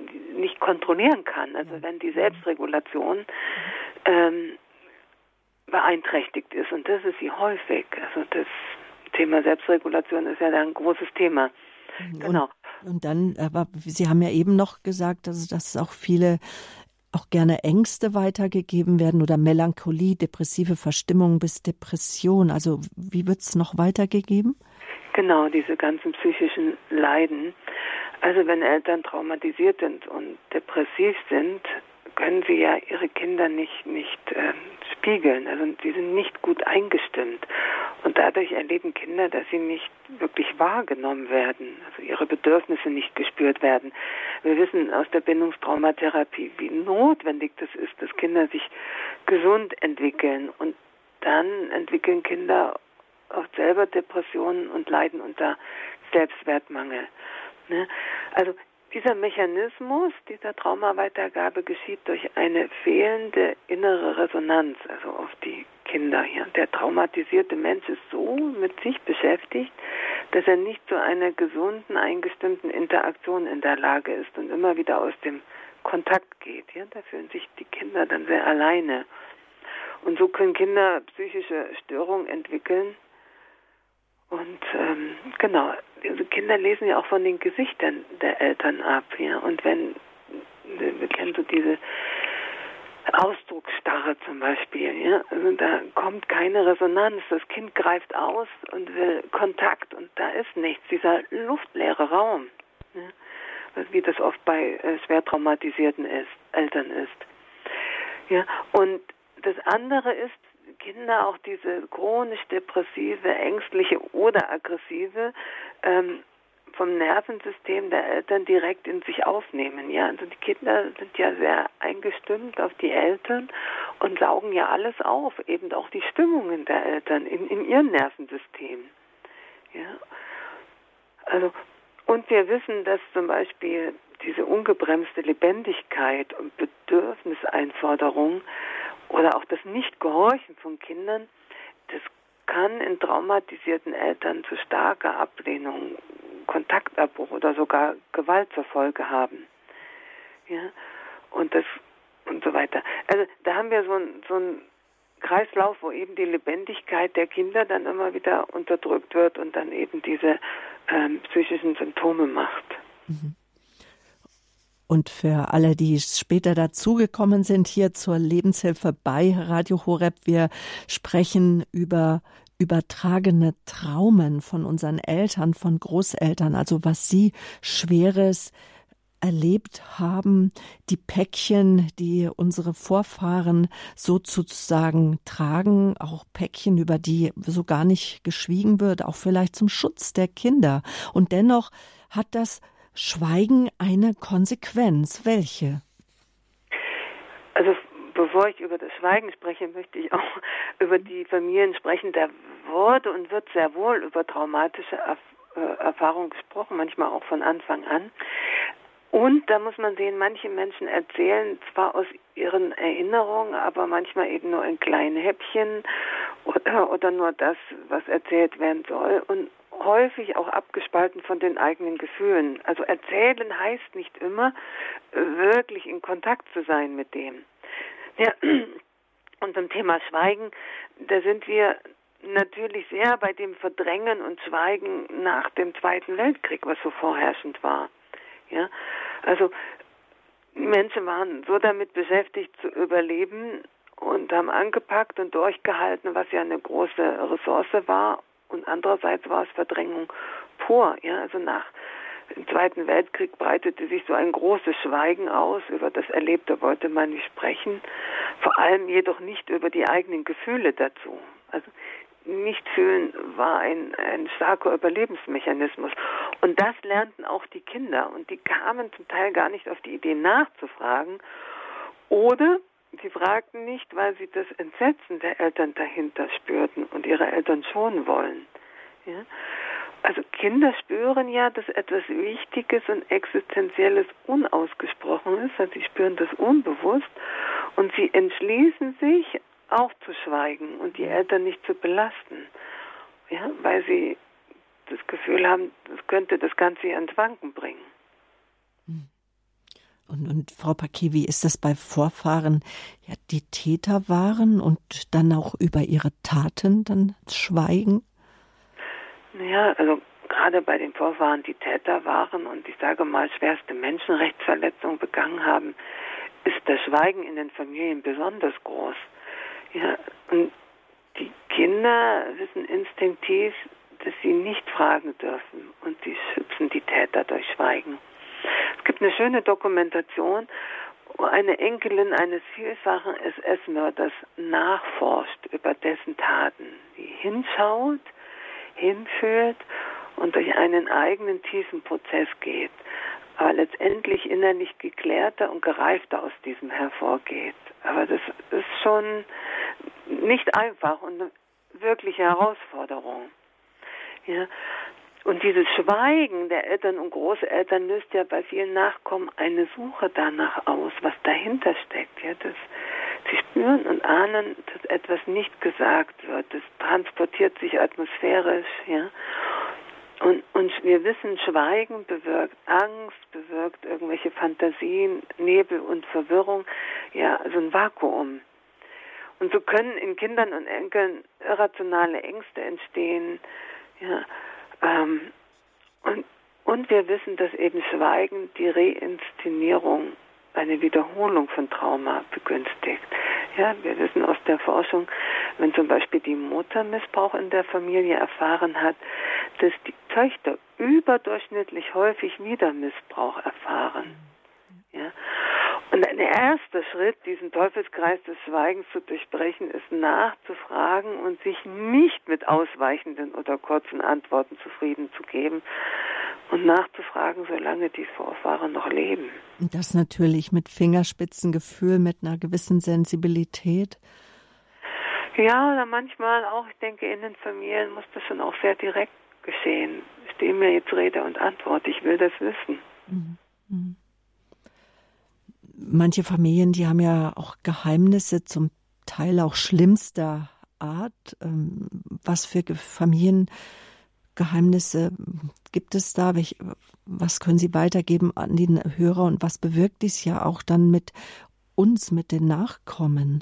nicht kontrollieren kann. Also wenn die Selbstregulation ähm, beeinträchtigt ist, und das ist sie häufig. Also das Thema Selbstregulation ist ja da ein großes Thema. Genau. Und, und dann, aber Sie haben ja eben noch gesagt, dass, dass auch viele auch gerne Ängste weitergegeben werden oder Melancholie, depressive Verstimmung bis Depression. Also wie wird es noch weitergegeben? Genau, diese ganzen psychischen Leiden. Also wenn Eltern traumatisiert sind und depressiv sind, können sie ja ihre Kinder nicht, nicht äh, spiegeln. Also sie sind nicht gut eingestimmt. Und dadurch erleben Kinder, dass sie nicht wirklich wahrgenommen werden, also ihre Bedürfnisse nicht gespürt werden. Wir wissen aus der Bindungstraumatherapie, wie notwendig das ist, dass Kinder sich gesund entwickeln. Und dann entwickeln Kinder oft selber Depressionen und leiden unter Selbstwertmangel. Ne? Also dieser Mechanismus dieser Traumaweitergabe geschieht durch eine fehlende innere Resonanz, also auf die Kinder hier. Der traumatisierte Mensch ist so mit sich beschäftigt, dass er nicht zu einer gesunden, eingestimmten Interaktion in der Lage ist und immer wieder aus dem Kontakt geht. Ja? Da fühlen sich die Kinder dann sehr alleine. Und so können Kinder psychische Störungen entwickeln. Und ähm, genau, also Kinder lesen ja auch von den Gesichtern der Eltern ab. Ja? Und wenn, wir kennen so diese Ausdrucksstarre zum Beispiel, ja? Also da kommt keine Resonanz. Das Kind greift aus und will Kontakt und da ist nichts, dieser luftleere Raum, ja? Wie das oft bei äh, schwer traumatisierten ist, Eltern ist. Ja? Und das andere ist, Kinder auch diese chronisch depressive, ängstliche oder aggressive ähm, vom Nervensystem der Eltern direkt in sich aufnehmen. Ja, also die Kinder sind ja sehr eingestimmt auf die Eltern und saugen ja alles auf, eben auch die Stimmungen der Eltern in, in ihrem Nervensystem. Ja, also und wir wissen, dass zum Beispiel diese ungebremste Lebendigkeit und Bedürfniseinforderung oder auch das Nichtgehorchen von Kindern, das kann in traumatisierten Eltern zu starker Ablehnung, Kontaktabbruch oder sogar Gewalt zur Folge haben. Ja, und das und so weiter. Also da haben wir so ein so ein Kreislauf, wo eben die Lebendigkeit der Kinder dann immer wieder unterdrückt wird und dann eben diese ähm, psychischen Symptome macht. Mhm. Und für alle, die später dazugekommen sind, hier zur Lebenshilfe bei Radio Horeb, wir sprechen über übertragene Traumen von unseren Eltern, von Großeltern, also was sie Schweres erlebt haben, die Päckchen, die unsere Vorfahren sozusagen tragen, auch Päckchen, über die so gar nicht geschwiegen wird, auch vielleicht zum Schutz der Kinder. Und dennoch hat das Schweigen eine Konsequenz. Welche? Also bevor ich über das Schweigen spreche, möchte ich auch über die Familien sprechen. Da wurde und wird sehr wohl über traumatische Erfahrungen gesprochen, manchmal auch von Anfang an. Und da muss man sehen, manche Menschen erzählen zwar aus ihren Erinnerungen, aber manchmal eben nur in kleinen Häppchen oder, oder nur das, was erzählt werden soll. Und häufig auch abgespalten von den eigenen Gefühlen. Also erzählen heißt nicht immer, wirklich in Kontakt zu sein mit dem. Ja, und zum Thema Schweigen, da sind wir natürlich sehr bei dem Verdrängen und Schweigen nach dem Zweiten Weltkrieg, was so vorherrschend war. Ja, also Menschen waren so damit beschäftigt zu überleben und haben angepackt und durchgehalten, was ja eine große Ressource war. Und andererseits war es Verdrängung pur. Ja? Also nach dem Zweiten Weltkrieg breitete sich so ein großes Schweigen aus. Über das Erlebte wollte man nicht sprechen. Vor allem jedoch nicht über die eigenen Gefühle dazu. Also nicht fühlen war ein, ein starker Überlebensmechanismus. Und das lernten auch die Kinder. Und die kamen zum Teil gar nicht auf die Idee nachzufragen. Oder sie fragten nicht, weil sie das Entsetzen der Eltern dahinter spürten und ihre Eltern schonen wollen. Ja? Also Kinder spüren ja, dass etwas Wichtiges und Existenzielles unausgesprochen ist. Also sie spüren das unbewusst und sie entschließen sich, auch zu schweigen und die Eltern nicht zu belasten. Ja? Weil sie das Gefühl haben, das könnte das Ganze ins Wanken bringen. Und, und Frau Paquet, wie ist das bei Vorfahren, ja, die Täter waren und dann auch über ihre Taten dann schweigen? Ja, also gerade bei den Vorfahren, die Täter waren und ich sage mal schwerste Menschenrechtsverletzungen begangen haben, ist das Schweigen in den Familien besonders groß. Ja, und die Kinder wissen instinktiv, dass sie nicht fragen dürfen und sie schützen die Täter durch Schweigen. Es gibt eine schöne Dokumentation, wo eine Enkelin eines vielfachen S S-Mörders nachforscht über dessen Taten. Die hinschaut, hinfühlt und durch einen eigenen tiefen Prozess geht, aber letztendlich innerlich geklärter und gereifter aus diesem hervorgeht. Aber das ist schon nicht einfach und eine wirkliche Herausforderung. Ja. Und dieses Schweigen der Eltern und Großeltern löst ja bei vielen Nachkommen eine Suche danach aus, was dahinter steckt. Ja, das, sie spüren und ahnen, dass etwas nicht gesagt wird. Das transportiert sich atmosphärisch. Ja. Und, und wir wissen, Schweigen bewirkt Angst, bewirkt irgendwelche Fantasien, Nebel und Verwirrung, ja, also ein Vakuum. Und so können in Kindern und Enkeln irrationale Ängste entstehen, ja, ähm, und, und wir wissen, dass eben Schweigen die Reinszenierung, eine Wiederholung von Trauma begünstigt. Ja, wir wissen aus der Forschung, wenn zum Beispiel die Mutter Missbrauch in der Familie erfahren hat, dass die Töchter überdurchschnittlich häufig wieder Missbrauch erfahren. Ja. Und ein erster Schritt, diesen Teufelskreis des Schweigens zu durchbrechen, ist nachzufragen und sich nicht mit ausweichenden oder kurzen Antworten zufrieden zu geben und nachzufragen, solange die Vorfahren noch leben. Und das natürlich mit Fingerspitzengefühl, mit einer gewissen Sensibilität. Ja, oder manchmal auch, ich denke, in den Familien muss das schon auch sehr direkt geschehen. Stehen mir jetzt Rede und Antwort, ich will das wissen. Mhm. Mhm. Manche Familien, die haben ja auch Geheimnisse, zum Teil auch schlimmster Art. Was für Familiengeheimnisse gibt es da? Was können Sie weitergeben an den Hörer und was bewirkt dies ja auch dann mit uns, mit den Nachkommen?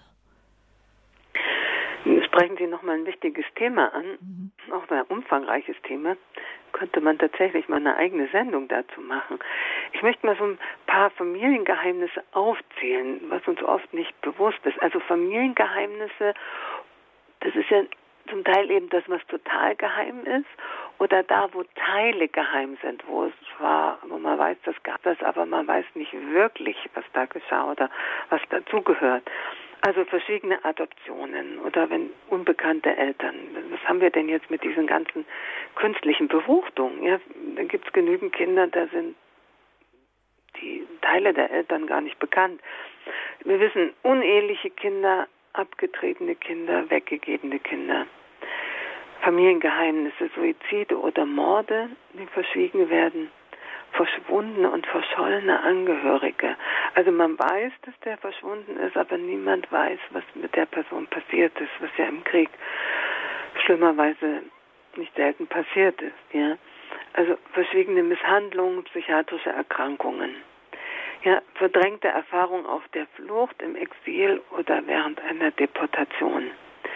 Sprechen Sie nochmal ein wichtiges Thema an, mhm. auch ein umfangreiches Thema. Könnte man tatsächlich mal eine eigene Sendung dazu machen. Ich möchte mal so ein paar Familiengeheimnisse aufzählen, was uns oft nicht bewusst ist. Also Familiengeheimnisse, das ist ja zum Teil eben das, was total geheim ist, oder da, wo Teile geheim sind, wo es zwar, wo man weiß, das gab es, aber man weiß nicht wirklich, was da geschah oder was dazugehört. Also verschiedene Adoptionen oder wenn unbekannte Eltern. Was haben wir denn jetzt mit diesen ganzen künstlichen Befruchtungen? Ja, da gibt es genügend Kinder, da sind die Teile der Eltern gar nicht bekannt. Wir wissen, uneheliche Kinder, abgetretene Kinder, weggegebene Kinder. Familiengeheimnisse, Suizide oder Morde, die verschwiegen werden. Verschwundene und verschollene Angehörige. Also man weiß, dass der verschwunden ist, aber niemand weiß, was mit der Person passiert ist, was ja im Krieg schlimmerweise nicht selten passiert ist. Ja? Also verschwiegene Misshandlungen, psychiatrische Erkrankungen. Ja, verdrängte Erfahrung auf der Flucht, im Exil oder während einer Deportation.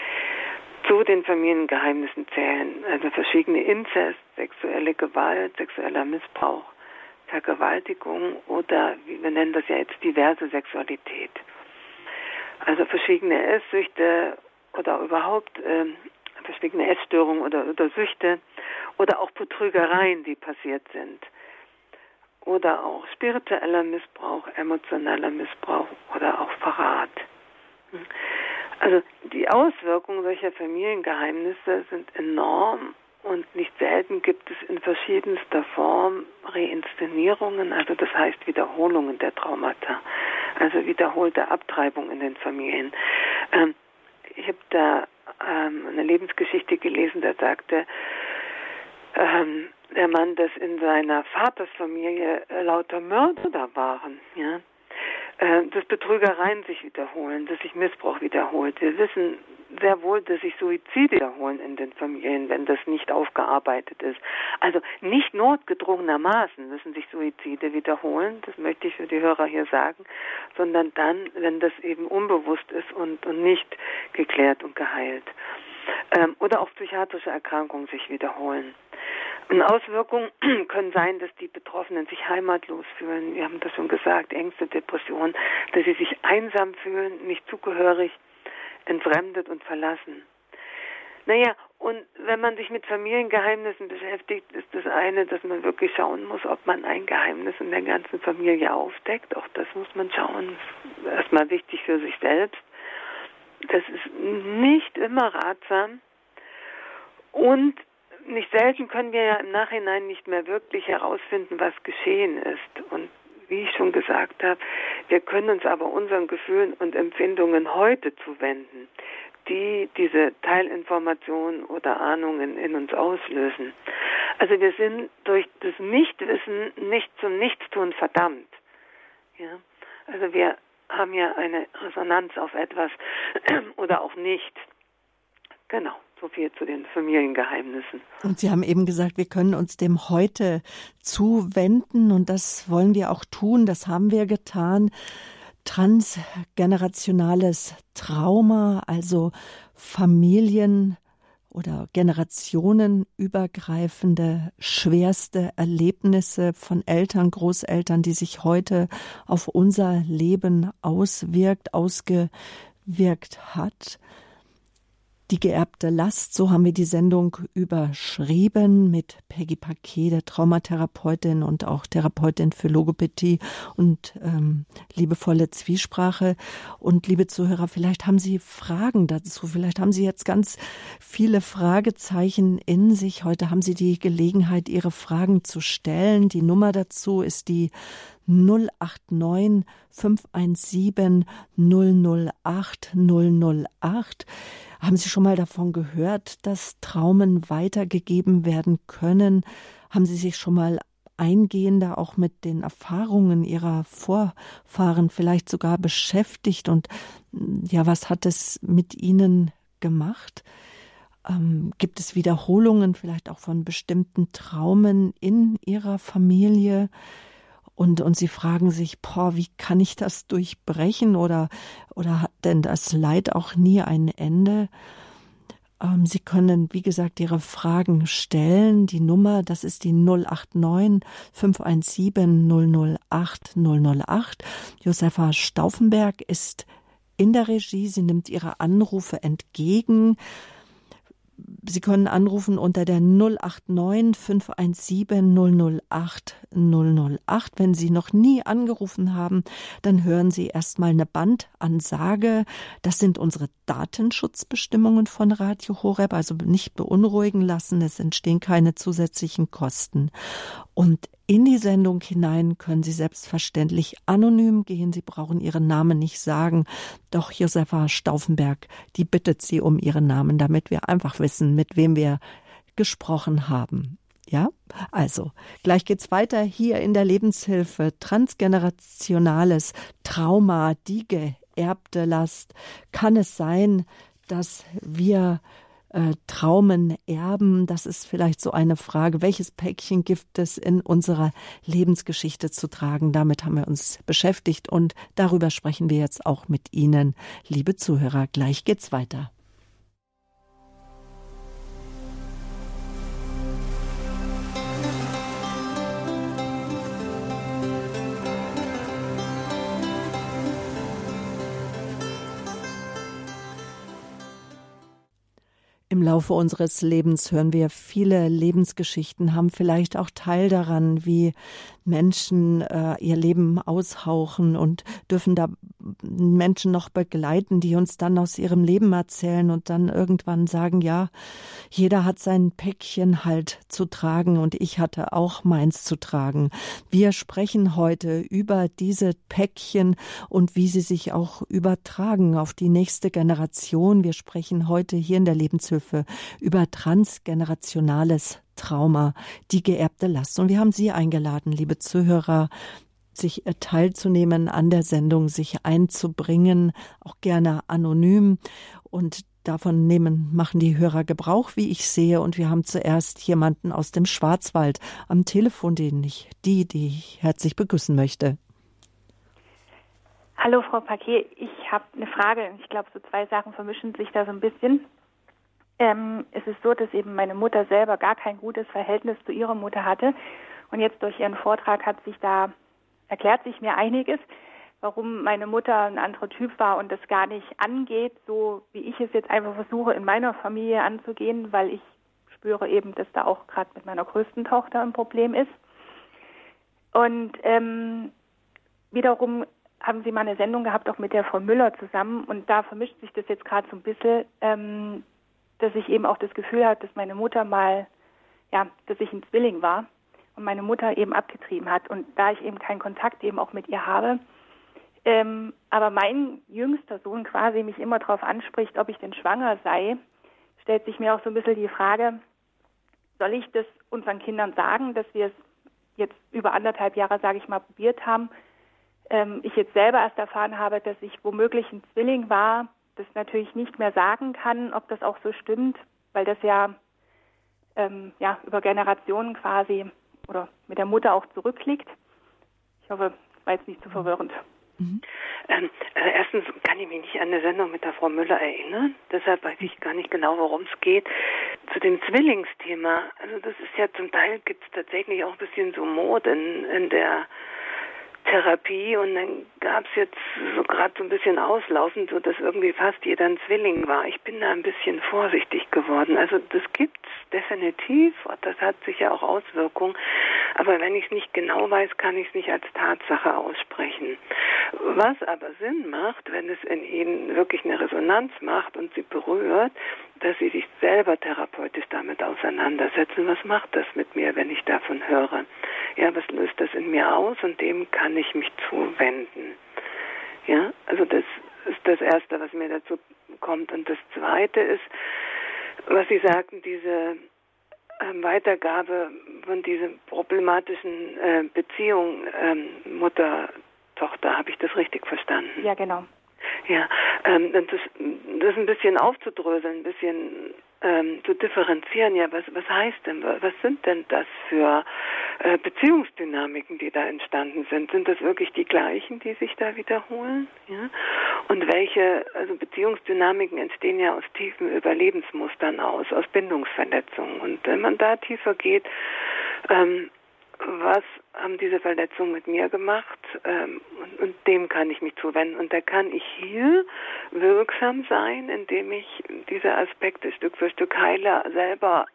Zu den Familiengeheimnissen zählen also verschiedene Inzest, sexuelle Gewalt, sexueller Missbrauch, Vergewaltigung oder, wie wir nennen das ja jetzt, diverse Sexualität. Also verschiedene Esssüchte oder überhaupt äh, verschiedene Essstörungen oder, oder Süchte oder auch Betrügereien, die passiert sind. Oder auch spiritueller Missbrauch, emotionaler Missbrauch oder auch Verrat. Also die Auswirkungen solcher Familiengeheimnisse sind enorm. Und nicht selten gibt es in verschiedenster Form Reinszenierungen, also das heißt Wiederholungen der Traumata, also wiederholte Abtreibung in den Familien. Ähm, ich habe da ähm, eine Lebensgeschichte gelesen, da sagte ähm, der Mann, dass in seiner Vatersfamilie äh, lauter Mörder da waren, ja. Äh, dass Betrügereien sich wiederholen, dass sich Missbrauch wiederholt. Wir wissen, sehr wohl, dass sich Suizide wiederholen in den Familien, wenn das nicht aufgearbeitet ist. Also nicht notgedrungenermaßen müssen sich Suizide wiederholen, das möchte ich für die Hörer hier sagen, sondern dann, wenn das eben unbewusst ist und, und nicht geklärt und geheilt. Ähm, oder auch psychiatrische Erkrankungen sich wiederholen. Und Auswirkungen können sein, dass die Betroffenen sich heimatlos fühlen. Wir haben das schon gesagt, Ängste, Depressionen, dass sie sich einsam fühlen, nicht zugehörig, entfremdet und verlassen. Naja, und wenn man sich mit Familiengeheimnissen beschäftigt, ist das eine, dass man wirklich schauen muss, ob man ein Geheimnis in der ganzen Familie aufdeckt. Auch das muss man schauen. Das ist erstmal wichtig für sich selbst. Das ist nicht immer ratsam. Und nicht selten können wir ja im Nachhinein nicht mehr wirklich herausfinden, was geschehen ist. Und wie ich schon gesagt habe, wir können uns aber unseren Gefühlen und Empfindungen heute zuwenden, die diese Teilinformationen oder Ahnungen in uns auslösen. Also wir sind durch das Nichtwissen nicht zum Nichtstun verdammt. Ja? Also wir haben ja eine Resonanz auf etwas oder auch nicht. Genau. So viel zu den Familiengeheimnissen. Und Sie haben eben gesagt, wir können uns dem heute zuwenden und das wollen wir auch tun, das haben wir getan. Transgenerationales Trauma, also Familien- oder generationenübergreifende schwerste Erlebnisse von Eltern, Großeltern, die sich heute auf unser Leben auswirkt, ausgewirkt hat. Die geerbte Last, so haben wir die Sendung überschrieben mit Peggy Paquet, der Traumatherapeutin und auch Therapeutin für Logopädie und ähm, liebevolle Zwiesprache. Und liebe Zuhörer, vielleicht haben Sie Fragen dazu, vielleicht haben Sie jetzt ganz viele Fragezeichen in sich. Heute haben Sie die Gelegenheit, Ihre Fragen zu stellen. Die Nummer dazu ist die null acht neun fünf eins sieben null null acht null null acht. Haben Sie schon mal davon gehört, dass Traumen weitergegeben werden können? Haben Sie sich schon mal eingehender auch mit den Erfahrungen Ihrer Vorfahren vielleicht sogar beschäftigt? Und ja, was hat es mit Ihnen gemacht? Ähm, gibt es Wiederholungen vielleicht auch von bestimmten Traumen in Ihrer Familie? Und, und sie fragen sich, boah, wie kann ich das durchbrechen? Oder, oder hat denn das Leid auch nie ein Ende? Ähm, sie können, wie gesagt, Ihre Fragen stellen. Die Nummer, das ist die null acht neun fünf eins sieben null null acht null null acht. Josefa Stauffenberg ist in der Regie. Sie nimmt Ihre Anrufe entgegen. Sie können anrufen unter der null acht neun fünf eins sieben null null acht null null acht. Wenn Sie noch nie angerufen haben, dann hören Sie erstmal eine Bandansage. Das sind unsere Datenschutzbestimmungen von Radio Horeb, also nicht beunruhigen lassen, es entstehen keine zusätzlichen Kosten. Und in die Sendung hinein können Sie selbstverständlich anonym gehen. Sie brauchen Ihren Namen nicht sagen. Doch Josefa Stauffenberg, die bittet Sie um Ihren Namen, damit wir einfach wissen, mit wem wir gesprochen haben. Ja, also gleich geht's weiter hier in der Lebenshilfe. Transgenerationales Trauma, die geerbte Last. Kann es sein, dass wir Äh, Traumen erben? Das ist vielleicht so eine Frage. Welches Päckchen gibt es in unserer Lebensgeschichte zu tragen? Damit haben wir uns beschäftigt und darüber sprechen wir jetzt auch mit Ihnen, liebe Zuhörer. Gleich geht's weiter. Im Laufe unseres Lebens hören wir viele Lebensgeschichten, haben vielleicht auch Teil daran, wie Menschen äh, ihr Leben aushauchen und dürfen da Menschen noch begleiten, die uns dann aus ihrem Leben erzählen und dann irgendwann sagen, ja, jeder hat sein Päckchen halt zu tragen und ich hatte auch meins zu tragen. Wir sprechen heute über diese Päckchen und wie sie sich auch übertragen auf die nächste Generation. Wir sprechen heute hier in der Lebenshilfe über transgenerationales Trauma, die geerbte Last. Und wir haben Sie eingeladen, liebe Zuhörer, sich teilzunehmen an der Sendung, sich einzubringen, auch gerne anonym. Und davon nehmen, machen die Hörer Gebrauch, wie ich sehe. Und wir haben zuerst jemanden aus dem Schwarzwald am Telefon, den ich, die, die ich herzlich begrüßen möchte. Hallo Frau Paquet, ich habe eine Frage. Ich glaube, so zwei Sachen vermischen sich da so ein bisschen. Ähm, es ist so, dass eben meine Mutter selber gar kein gutes Verhältnis zu ihrer Mutter hatte. Und jetzt durch Ihren Vortrag hat sich da, erklärt sich mir einiges, warum meine Mutter ein anderer Typ war und das gar nicht angeht, so wie ich es jetzt einfach versuche, in meiner Familie anzugehen, weil ich spüre eben, dass da auch gerade mit meiner größten Tochter ein Problem ist. Und ähm, wiederum haben Sie mal eine Sendung gehabt, auch mit der Frau Müller zusammen. Und da vermischt sich das jetzt gerade so ein bisschen, ähm, dass ich eben auch das Gefühl habe, dass meine Mutter mal, ja, dass ich ein Zwilling war und meine Mutter eben abgetrieben hat. Und da ich eben keinen Kontakt eben auch mit ihr habe, ähm, aber mein jüngster Sohn quasi mich immer darauf anspricht, ob ich denn schwanger sei, stellt sich mir auch so ein bisschen die Frage, soll ich das unseren Kindern sagen, dass wir es jetzt über anderthalb Jahre, sage ich mal, probiert haben. Ähm, ich jetzt selber erst erfahren habe, dass ich womöglich ein Zwilling war, das natürlich nicht mehr sagen kann, ob das auch so stimmt, weil das ja, ähm, ja über Generationen quasi oder mit der Mutter auch zurückliegt. Ich hoffe, das war jetzt nicht zu verwirrend. Mhm. Ähm, also erstens kann ich mich nicht an eine Sendung mit der Frau Müller erinnern, deshalb weiß ich gar nicht genau, worum es geht. Zu dem Zwillingsthema, also das ist ja zum Teil, gibt es tatsächlich auch ein bisschen so Mode in, in der Therapie und dann gab es jetzt so gerade so ein bisschen auslaufend, so dass irgendwie fast jeder ein Zwilling war. Ich bin da ein bisschen vorsichtig geworden. Also das gibt's definitiv, das hat sicher auch Auswirkungen, aber wenn ich es nicht genau weiß, kann ich es nicht als Tatsache aussprechen. Was aber Sinn macht, wenn es in ihnen wirklich eine Resonanz macht und sie berührt, dass sie sich selber therapeutisch damit auseinandersetzen. Was macht das mit mir, wenn ich davon höre? Ja, was löst das in mir aus und dem kann ich mich zuwenden. Ja, also das ist das Erste, was mir dazu kommt. Und das Zweite ist, was Sie sagten, diese ähm, Weitergabe von diesen problematischen äh, Beziehungen ähm, Mutter-Tochter, habe ich das richtig verstanden? Ja, genau. Ja, ähm, das, das ein bisschen aufzudröseln, ein bisschen ähm, zu differenzieren. Ja, was, was heißt denn, was sind denn das für äh, Beziehungsdynamiken, die da entstanden sind? Sind das wirklich die gleichen, die sich da wiederholen? Ja? Und welche, also Beziehungsdynamiken entstehen ja aus tiefen Überlebensmustern aus, aus Bindungsverletzungen. Und wenn man da tiefer geht, ähm, was haben diese Verletzungen mit mir gemacht ähm, und, und dem kann ich mich zuwenden. Und da kann ich hier wirksam sein, indem ich diese Aspekte Stück für Stück heile, selber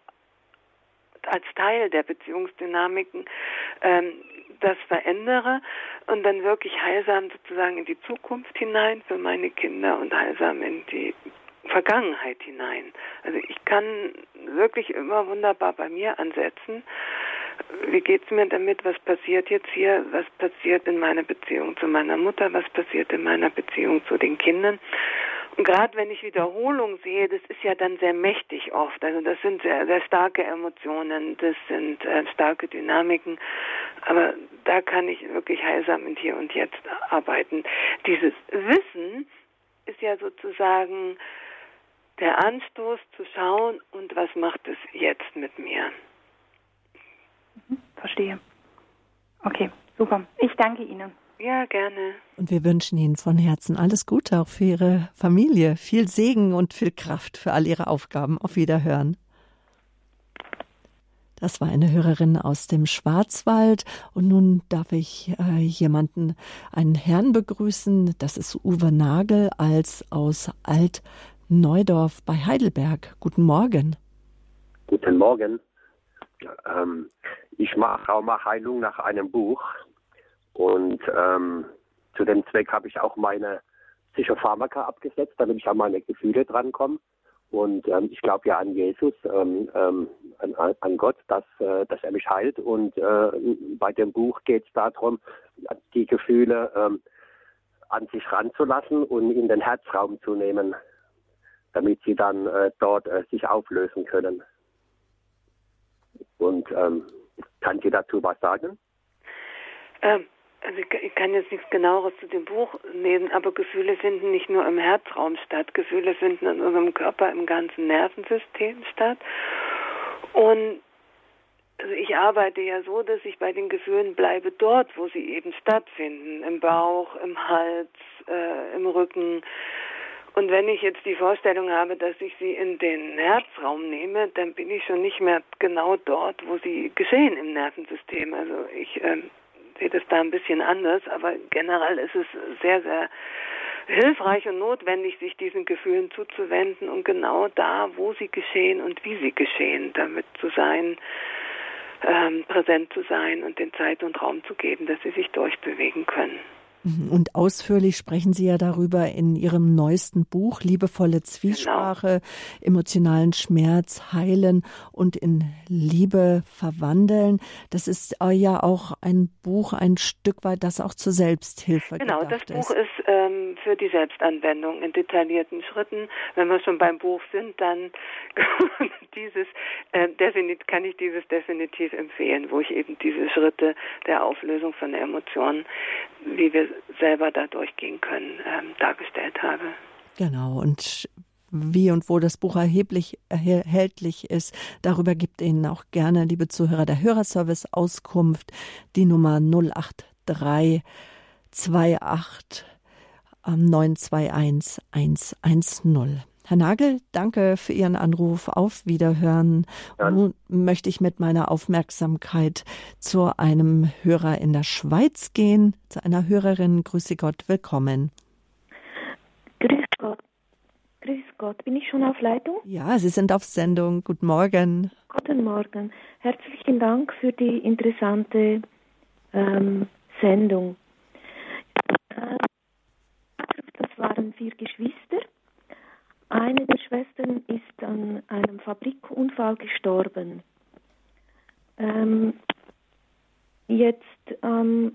als Teil der Beziehungsdynamiken ähm, das verändere und dann wirklich heilsam sozusagen in die Zukunft hinein für meine Kinder und heilsam in die Vergangenheit hinein. Also ich kann wirklich immer wunderbar bei mir ansetzen. Wie geht's mir damit? Was passiert jetzt hier? Was passiert in meiner Beziehung zu meiner Mutter? Was passiert in meiner Beziehung zu den Kindern? Und gerade wenn ich Wiederholung sehe, das ist ja dann sehr mächtig oft. Also das sind sehr, sehr starke Emotionen, das sind äh, starke Dynamiken. Aber da kann ich wirklich heilsam in Hier und Jetzt arbeiten. Dieses Wissen ist ja sozusagen der Anstoß zu schauen, und was macht es jetzt mit mir? Verstehe. Okay, super. Ich danke Ihnen. Ja, gerne. Und wir wünschen Ihnen von Herzen alles Gute, auch für Ihre Familie. Viel Segen und viel Kraft für all Ihre Aufgaben. Auf Wiederhören. Das war eine Hörerin aus dem Schwarzwald. Und nun darf ich äh, jemanden, einen Herrn begrüßen. Das ist Uwe Nagel als aus Alt-Neudorf bei Heidelberg. Guten Morgen. Guten Morgen. Ähm, ich mache Traumaheilung nach einem Buch und ähm, zu dem Zweck habe ich auch meine Psychopharmaka abgesetzt, damit ich an meine Gefühle drankomme. Und ähm, ich glaube ja an Jesus, ähm, ähm, an, an Gott, dass, äh, dass er mich heilt. Und äh, bei dem Buch geht es darum, die Gefühle ähm, an sich ranzulassen und in den Herzraum zu nehmen, damit sie dann äh, dort äh, sich auflösen können. Und ähm, kann sie dazu was sagen? Ähm, Also ich, ich kann jetzt nichts Genaueres zu dem Buch nehmen, aber Gefühle finden nicht nur im Herzraum statt. Gefühle finden in unserem Körper, im ganzen Nervensystem statt. Und also ich arbeite ja so, dass ich bei den Gefühlen bleibe dort, wo sie eben stattfinden. Im Bauch, im Hals, äh, im Rücken. Und wenn ich jetzt die Vorstellung habe, dass ich sie in den Herzraum nehme, dann bin ich schon nicht mehr genau dort, wo sie geschehen im Nervensystem. Also ich äh, sehe das da ein bisschen anders, aber generell ist es sehr, sehr hilfreich und notwendig, sich diesen Gefühlen zuzuwenden und genau da, wo sie geschehen und wie sie geschehen, damit zu sein, ähm, präsent zu sein und den Zeit und Raum zu geben, dass sie sich durchbewegen können. Und ausführlich sprechen Sie ja darüber in Ihrem neuesten Buch, Liebevolle Zwiesprache, genau. Emotionalen Schmerz heilen und in Liebe verwandeln. Das ist ja auch ein Buch, ein Stück weit, das auch zur Selbsthilfe genau, gedacht ist. Genau, das Buch ist ähm, für die Selbstanwendung in detaillierten Schritten. Wenn wir schon beim Buch sind, dann dieses, äh, definitiv, kann ich dieses definitiv empfehlen, wo ich eben diese Schritte der Auflösung von Emotionen, wie wir selber da durchgehen können, ähm, dargestellt habe. Genau, und wie und wo das Buch erheblich erhältlich ist, darüber gibt Ihnen auch gerne, liebe Zuhörer, der Hörerservice Auskunft, die Nummer null acht drei zwei acht neun zwei eins eins eins null. Herr Nagel, danke für Ihren Anruf. Auf Wiederhören. Ja. Nun möchte ich mit meiner Aufmerksamkeit zu einem Hörer in der Schweiz gehen, zu einer Hörerin. Grüße Gott, willkommen. Grüß Gott. Grüß Gott. Bin ich schon auf Leitung? Ja, Sie sind auf Sendung. Guten Morgen. Guten Morgen. Herzlichen Dank für die interessante ähm, Sendung. Äh, das waren vier Geschwister. Eine der Schwestern ist an einem Fabrikunfall gestorben. Ähm, jetzt ähm,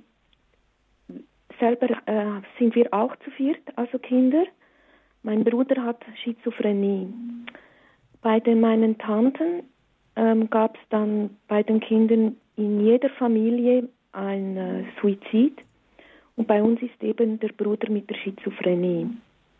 selber äh, sind wir auch zu viert, also Kinder. Mein Bruder hat Schizophrenie. Bei den meinen Tanten ähm, gab es dann bei den Kindern in jeder Familie einen äh, Suizid. Und bei uns ist eben der Bruder mit der Schizophrenie.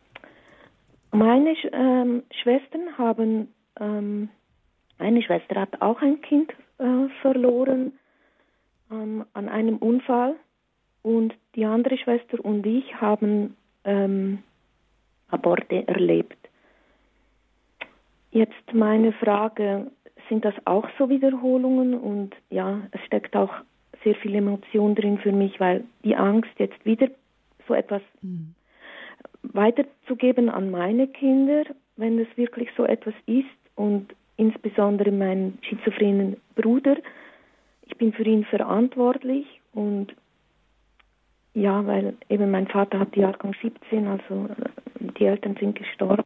Meine ähm, Schwestern haben, ähm, eine Schwester hat auch ein Kind äh, verloren ähm, an einem Unfall und die andere Schwester und ich haben ähm, Aborte erlebt. Jetzt meine Frage, sind das auch so Wiederholungen? Und ja, es steckt auch sehr viel Emotion drin für mich, weil die Angst jetzt wieder so etwas mhm. weiterzugeben an meine Kinder, wenn es wirklich so etwas ist und insbesondere meinen schizophrenen Bruder. Ich bin für ihn verantwortlich und ja, weil eben mein Vater hat Jahrgang siebzehn, also die Eltern sind gestorben.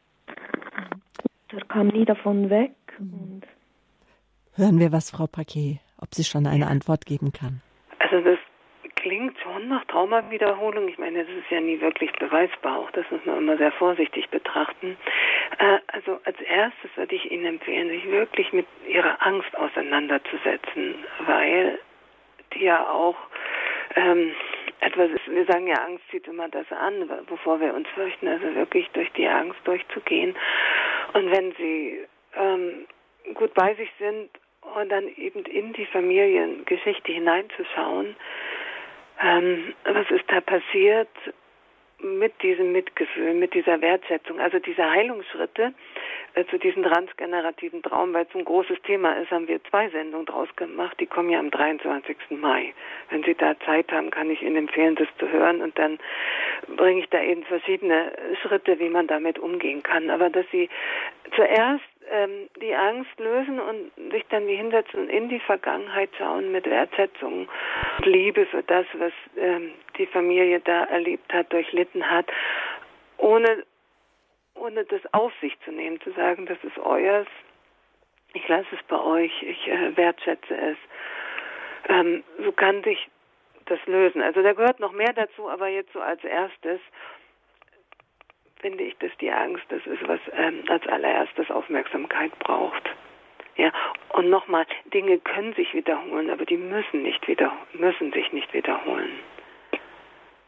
Er kam nie davon weg. Und hören wir was, Frau Paquet, ob sie schon eine Antwort geben kann. Also das klingt schon nach Traumawiederholung. Ich meine, das ist ja nie wirklich beweisbar. Auch das muss man immer sehr vorsichtig betrachten. Äh, also als erstes würde ich Ihnen empfehlen, sich wirklich mit Ihrer Angst auseinanderzusetzen, weil die ja auch ähm, etwas ist. Wir sagen ja, Angst zieht immer das an, wovor wir uns fürchten. Also wirklich durch die Angst durchzugehen. Und wenn Sie ähm, gut bei sich sind und dann eben in die Familiengeschichte hineinzuschauen, Ähm, was ist da passiert mit diesem Mitgefühl, mit dieser Wertschätzung? Also diese Heilungsschritte äh, zu diesem transgenerativen Traum, weil es ein großes Thema ist, haben wir zwei Sendungen draus gemacht. Die kommen ja am dreiundzwanzigsten Mai. Wenn Sie da Zeit haben, kann ich Ihnen empfehlen, das zu hören. Und dann bringe ich da eben verschiedene Schritte, wie man damit umgehen kann. Aber dass Sie zuerst ähm, die Angst lösen und sich dann wie hinsetzen und in die Vergangenheit schauen mit Wertschätzung und Liebe für das, was ähm, die Familie da erlebt hat, durchlitten hat, ohne, ohne das auf sich zu nehmen, zu sagen, das ist euers, ich lasse es bei euch, ich äh, wertschätze es. Ähm, so kann sich das lösen. Also da gehört noch mehr dazu, aber jetzt so als erstes finde ich, dass die Angst das ist, was ähm, als allererstes Aufmerksamkeit braucht. Ja, und nochmal, Dinge können sich wiederholen, aber die müssen nicht wieder, müssen sich nicht wiederholen.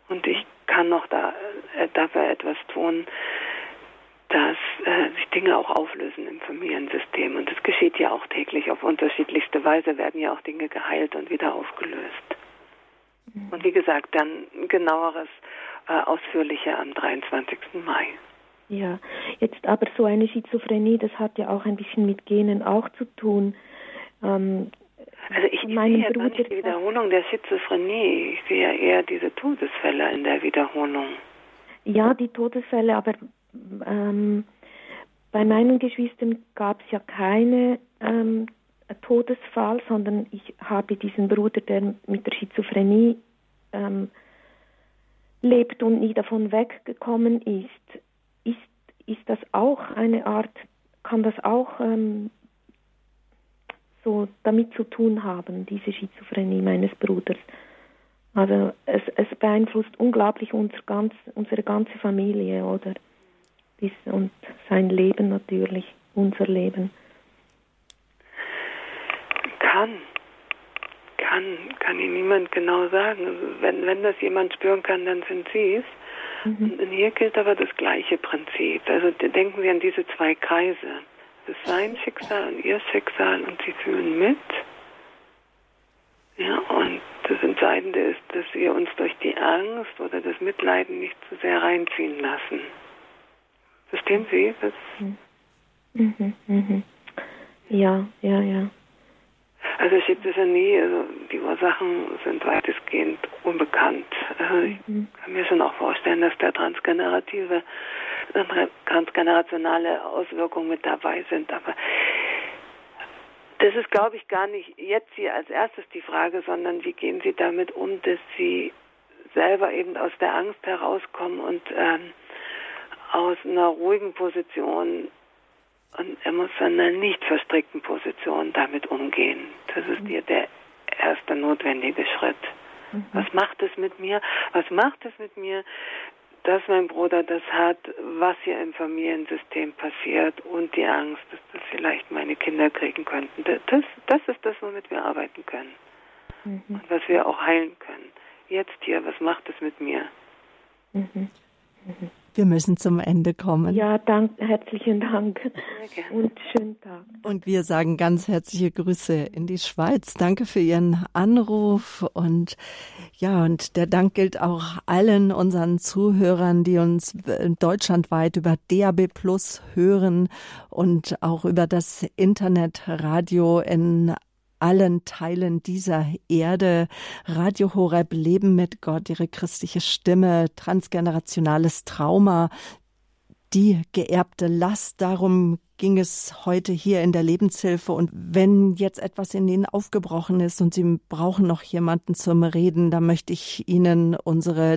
Und ich kann noch da, äh, dafür etwas tun, dass äh, sich Dinge auch auflösen im Familiensystem. Und das geschieht ja auch täglich auf unterschiedlichste Weise, werden ja auch Dinge geheilt und wieder aufgelöst. Mhm. Und wie gesagt, dann genaueres, äh, ausführlicher am dreiundzwanzigsten Mai. Ja, jetzt aber so eine Schizophrenie, das hat ja auch ein bisschen mit Genen auch zu tun. Ähm, also ich sehe ja gar nicht die Wiederholung der Schizophrenie, ich sehe ja eher diese Todesfälle in der Wiederholung. Ja, die Todesfälle, aber ähm, bei meinen Geschwistern gab es ja keine ähm, Todesfall, sondern ich habe diesen Bruder, der mit der Schizophrenie ähm, lebt und nie davon weggekommen ist. Ist, ist das auch eine Art, kann das auch ähm, so damit zu tun haben, diese Schizophrenie meines Bruders? Also es, es beeinflusst unglaublich unser ganz, unsere ganze Familie, oder? Dies, und sein Leben natürlich, unser Leben. Kann. Kann. Kann Ihnen niemand genau sagen. Also wenn, wenn das jemand spüren kann, dann sind Sie es. Mhm. Und hier gilt aber das gleiche Prinzip. Also denken Sie an diese zwei Kreise. Das ist sein Schicksal und Ihr Schicksal und Sie fühlen mit. Ja, und das Entscheidende ist, dass wir uns durch die Angst oder das Mitleiden nicht zu sehr reinziehen lassen. Verstehen Sie? Das mhm, mhm. Ja, ja, ja. Also Schizophrenie, also die Ursachen sind weitestgehend unbekannt. Also ich mhm. kann mir schon auch vorstellen, dass da transgenerative, transgenerationale Auswirkungen mit dabei sind. Aber das ist, glaube ich, gar nicht jetzt hier als erstes die Frage, sondern wie gehen Sie damit um, dass Sie selber eben aus der Angst herauskommen und ähm, aus einer ruhigen Position und emotional nicht verstrickten Position damit umgehen. Das ist hier der erste notwendige Schritt. Mhm. Was macht es mit mir? Was macht es mit mir, dass mein Bruder das hat, was hier im Familiensystem passiert und die Angst, dass das vielleicht meine Kinder kriegen könnten. Das, das ist das, womit wir arbeiten können. Mhm. Und was wir auch heilen können. Jetzt hier, was macht es mit mir? Mhm. Mhm. Wir müssen zum Ende kommen. Ja, dank, herzlichen Dank und schönen Tag. Und wir sagen ganz herzliche Grüße in die Schweiz. Danke für Ihren Anruf. Und ja, und der Dank gilt auch allen unseren Zuhörern, die uns deutschlandweit über D A B Plus hören und auch über das Internetradio in allen Teilen dieser Erde. Radio Horeb, Leben mit Gott, ihre christliche Stimme, transgenerationales Trauma, die geerbte Last. Darum ging es heute hier in der Lebenshilfe. Und wenn jetzt etwas in Ihnen aufgebrochen ist und Sie brauchen noch jemanden zum Reden, dann möchte ich Ihnen unsere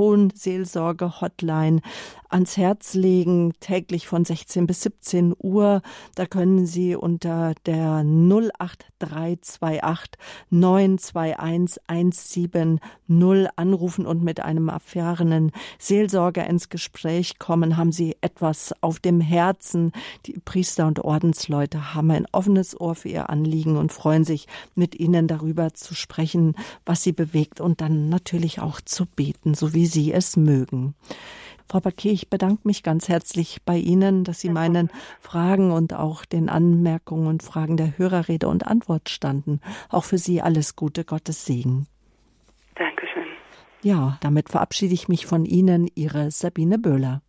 Telefonseelsorge-Hotline ans Herz legen, täglich von sechzehn bis siebzehn Uhr. Da können Sie unter der null acht drei zwei acht neun zwei eins eins sieben null anrufen und mit einem erfahrenen Seelsorger ins Gespräch kommen. Haben Sie etwas auf dem Herzen? Die Priester und Ordensleute haben ein offenes Ohr für Ihr Anliegen und freuen sich, mit Ihnen darüber zu sprechen, was Sie bewegt und dann natürlich auch zu beten, so wie Sie es mögen. Frau Baquet, ich bedanke mich ganz herzlich bei Ihnen, dass Sie meinen Fragen und auch den Anmerkungen und Fragen der Hörer Rede und Antwort standen. Auch für Sie alles Gute, Gottes Segen. Dankeschön. Ja, damit verabschiede ich mich von Ihnen, Ihre Sabine Böhler.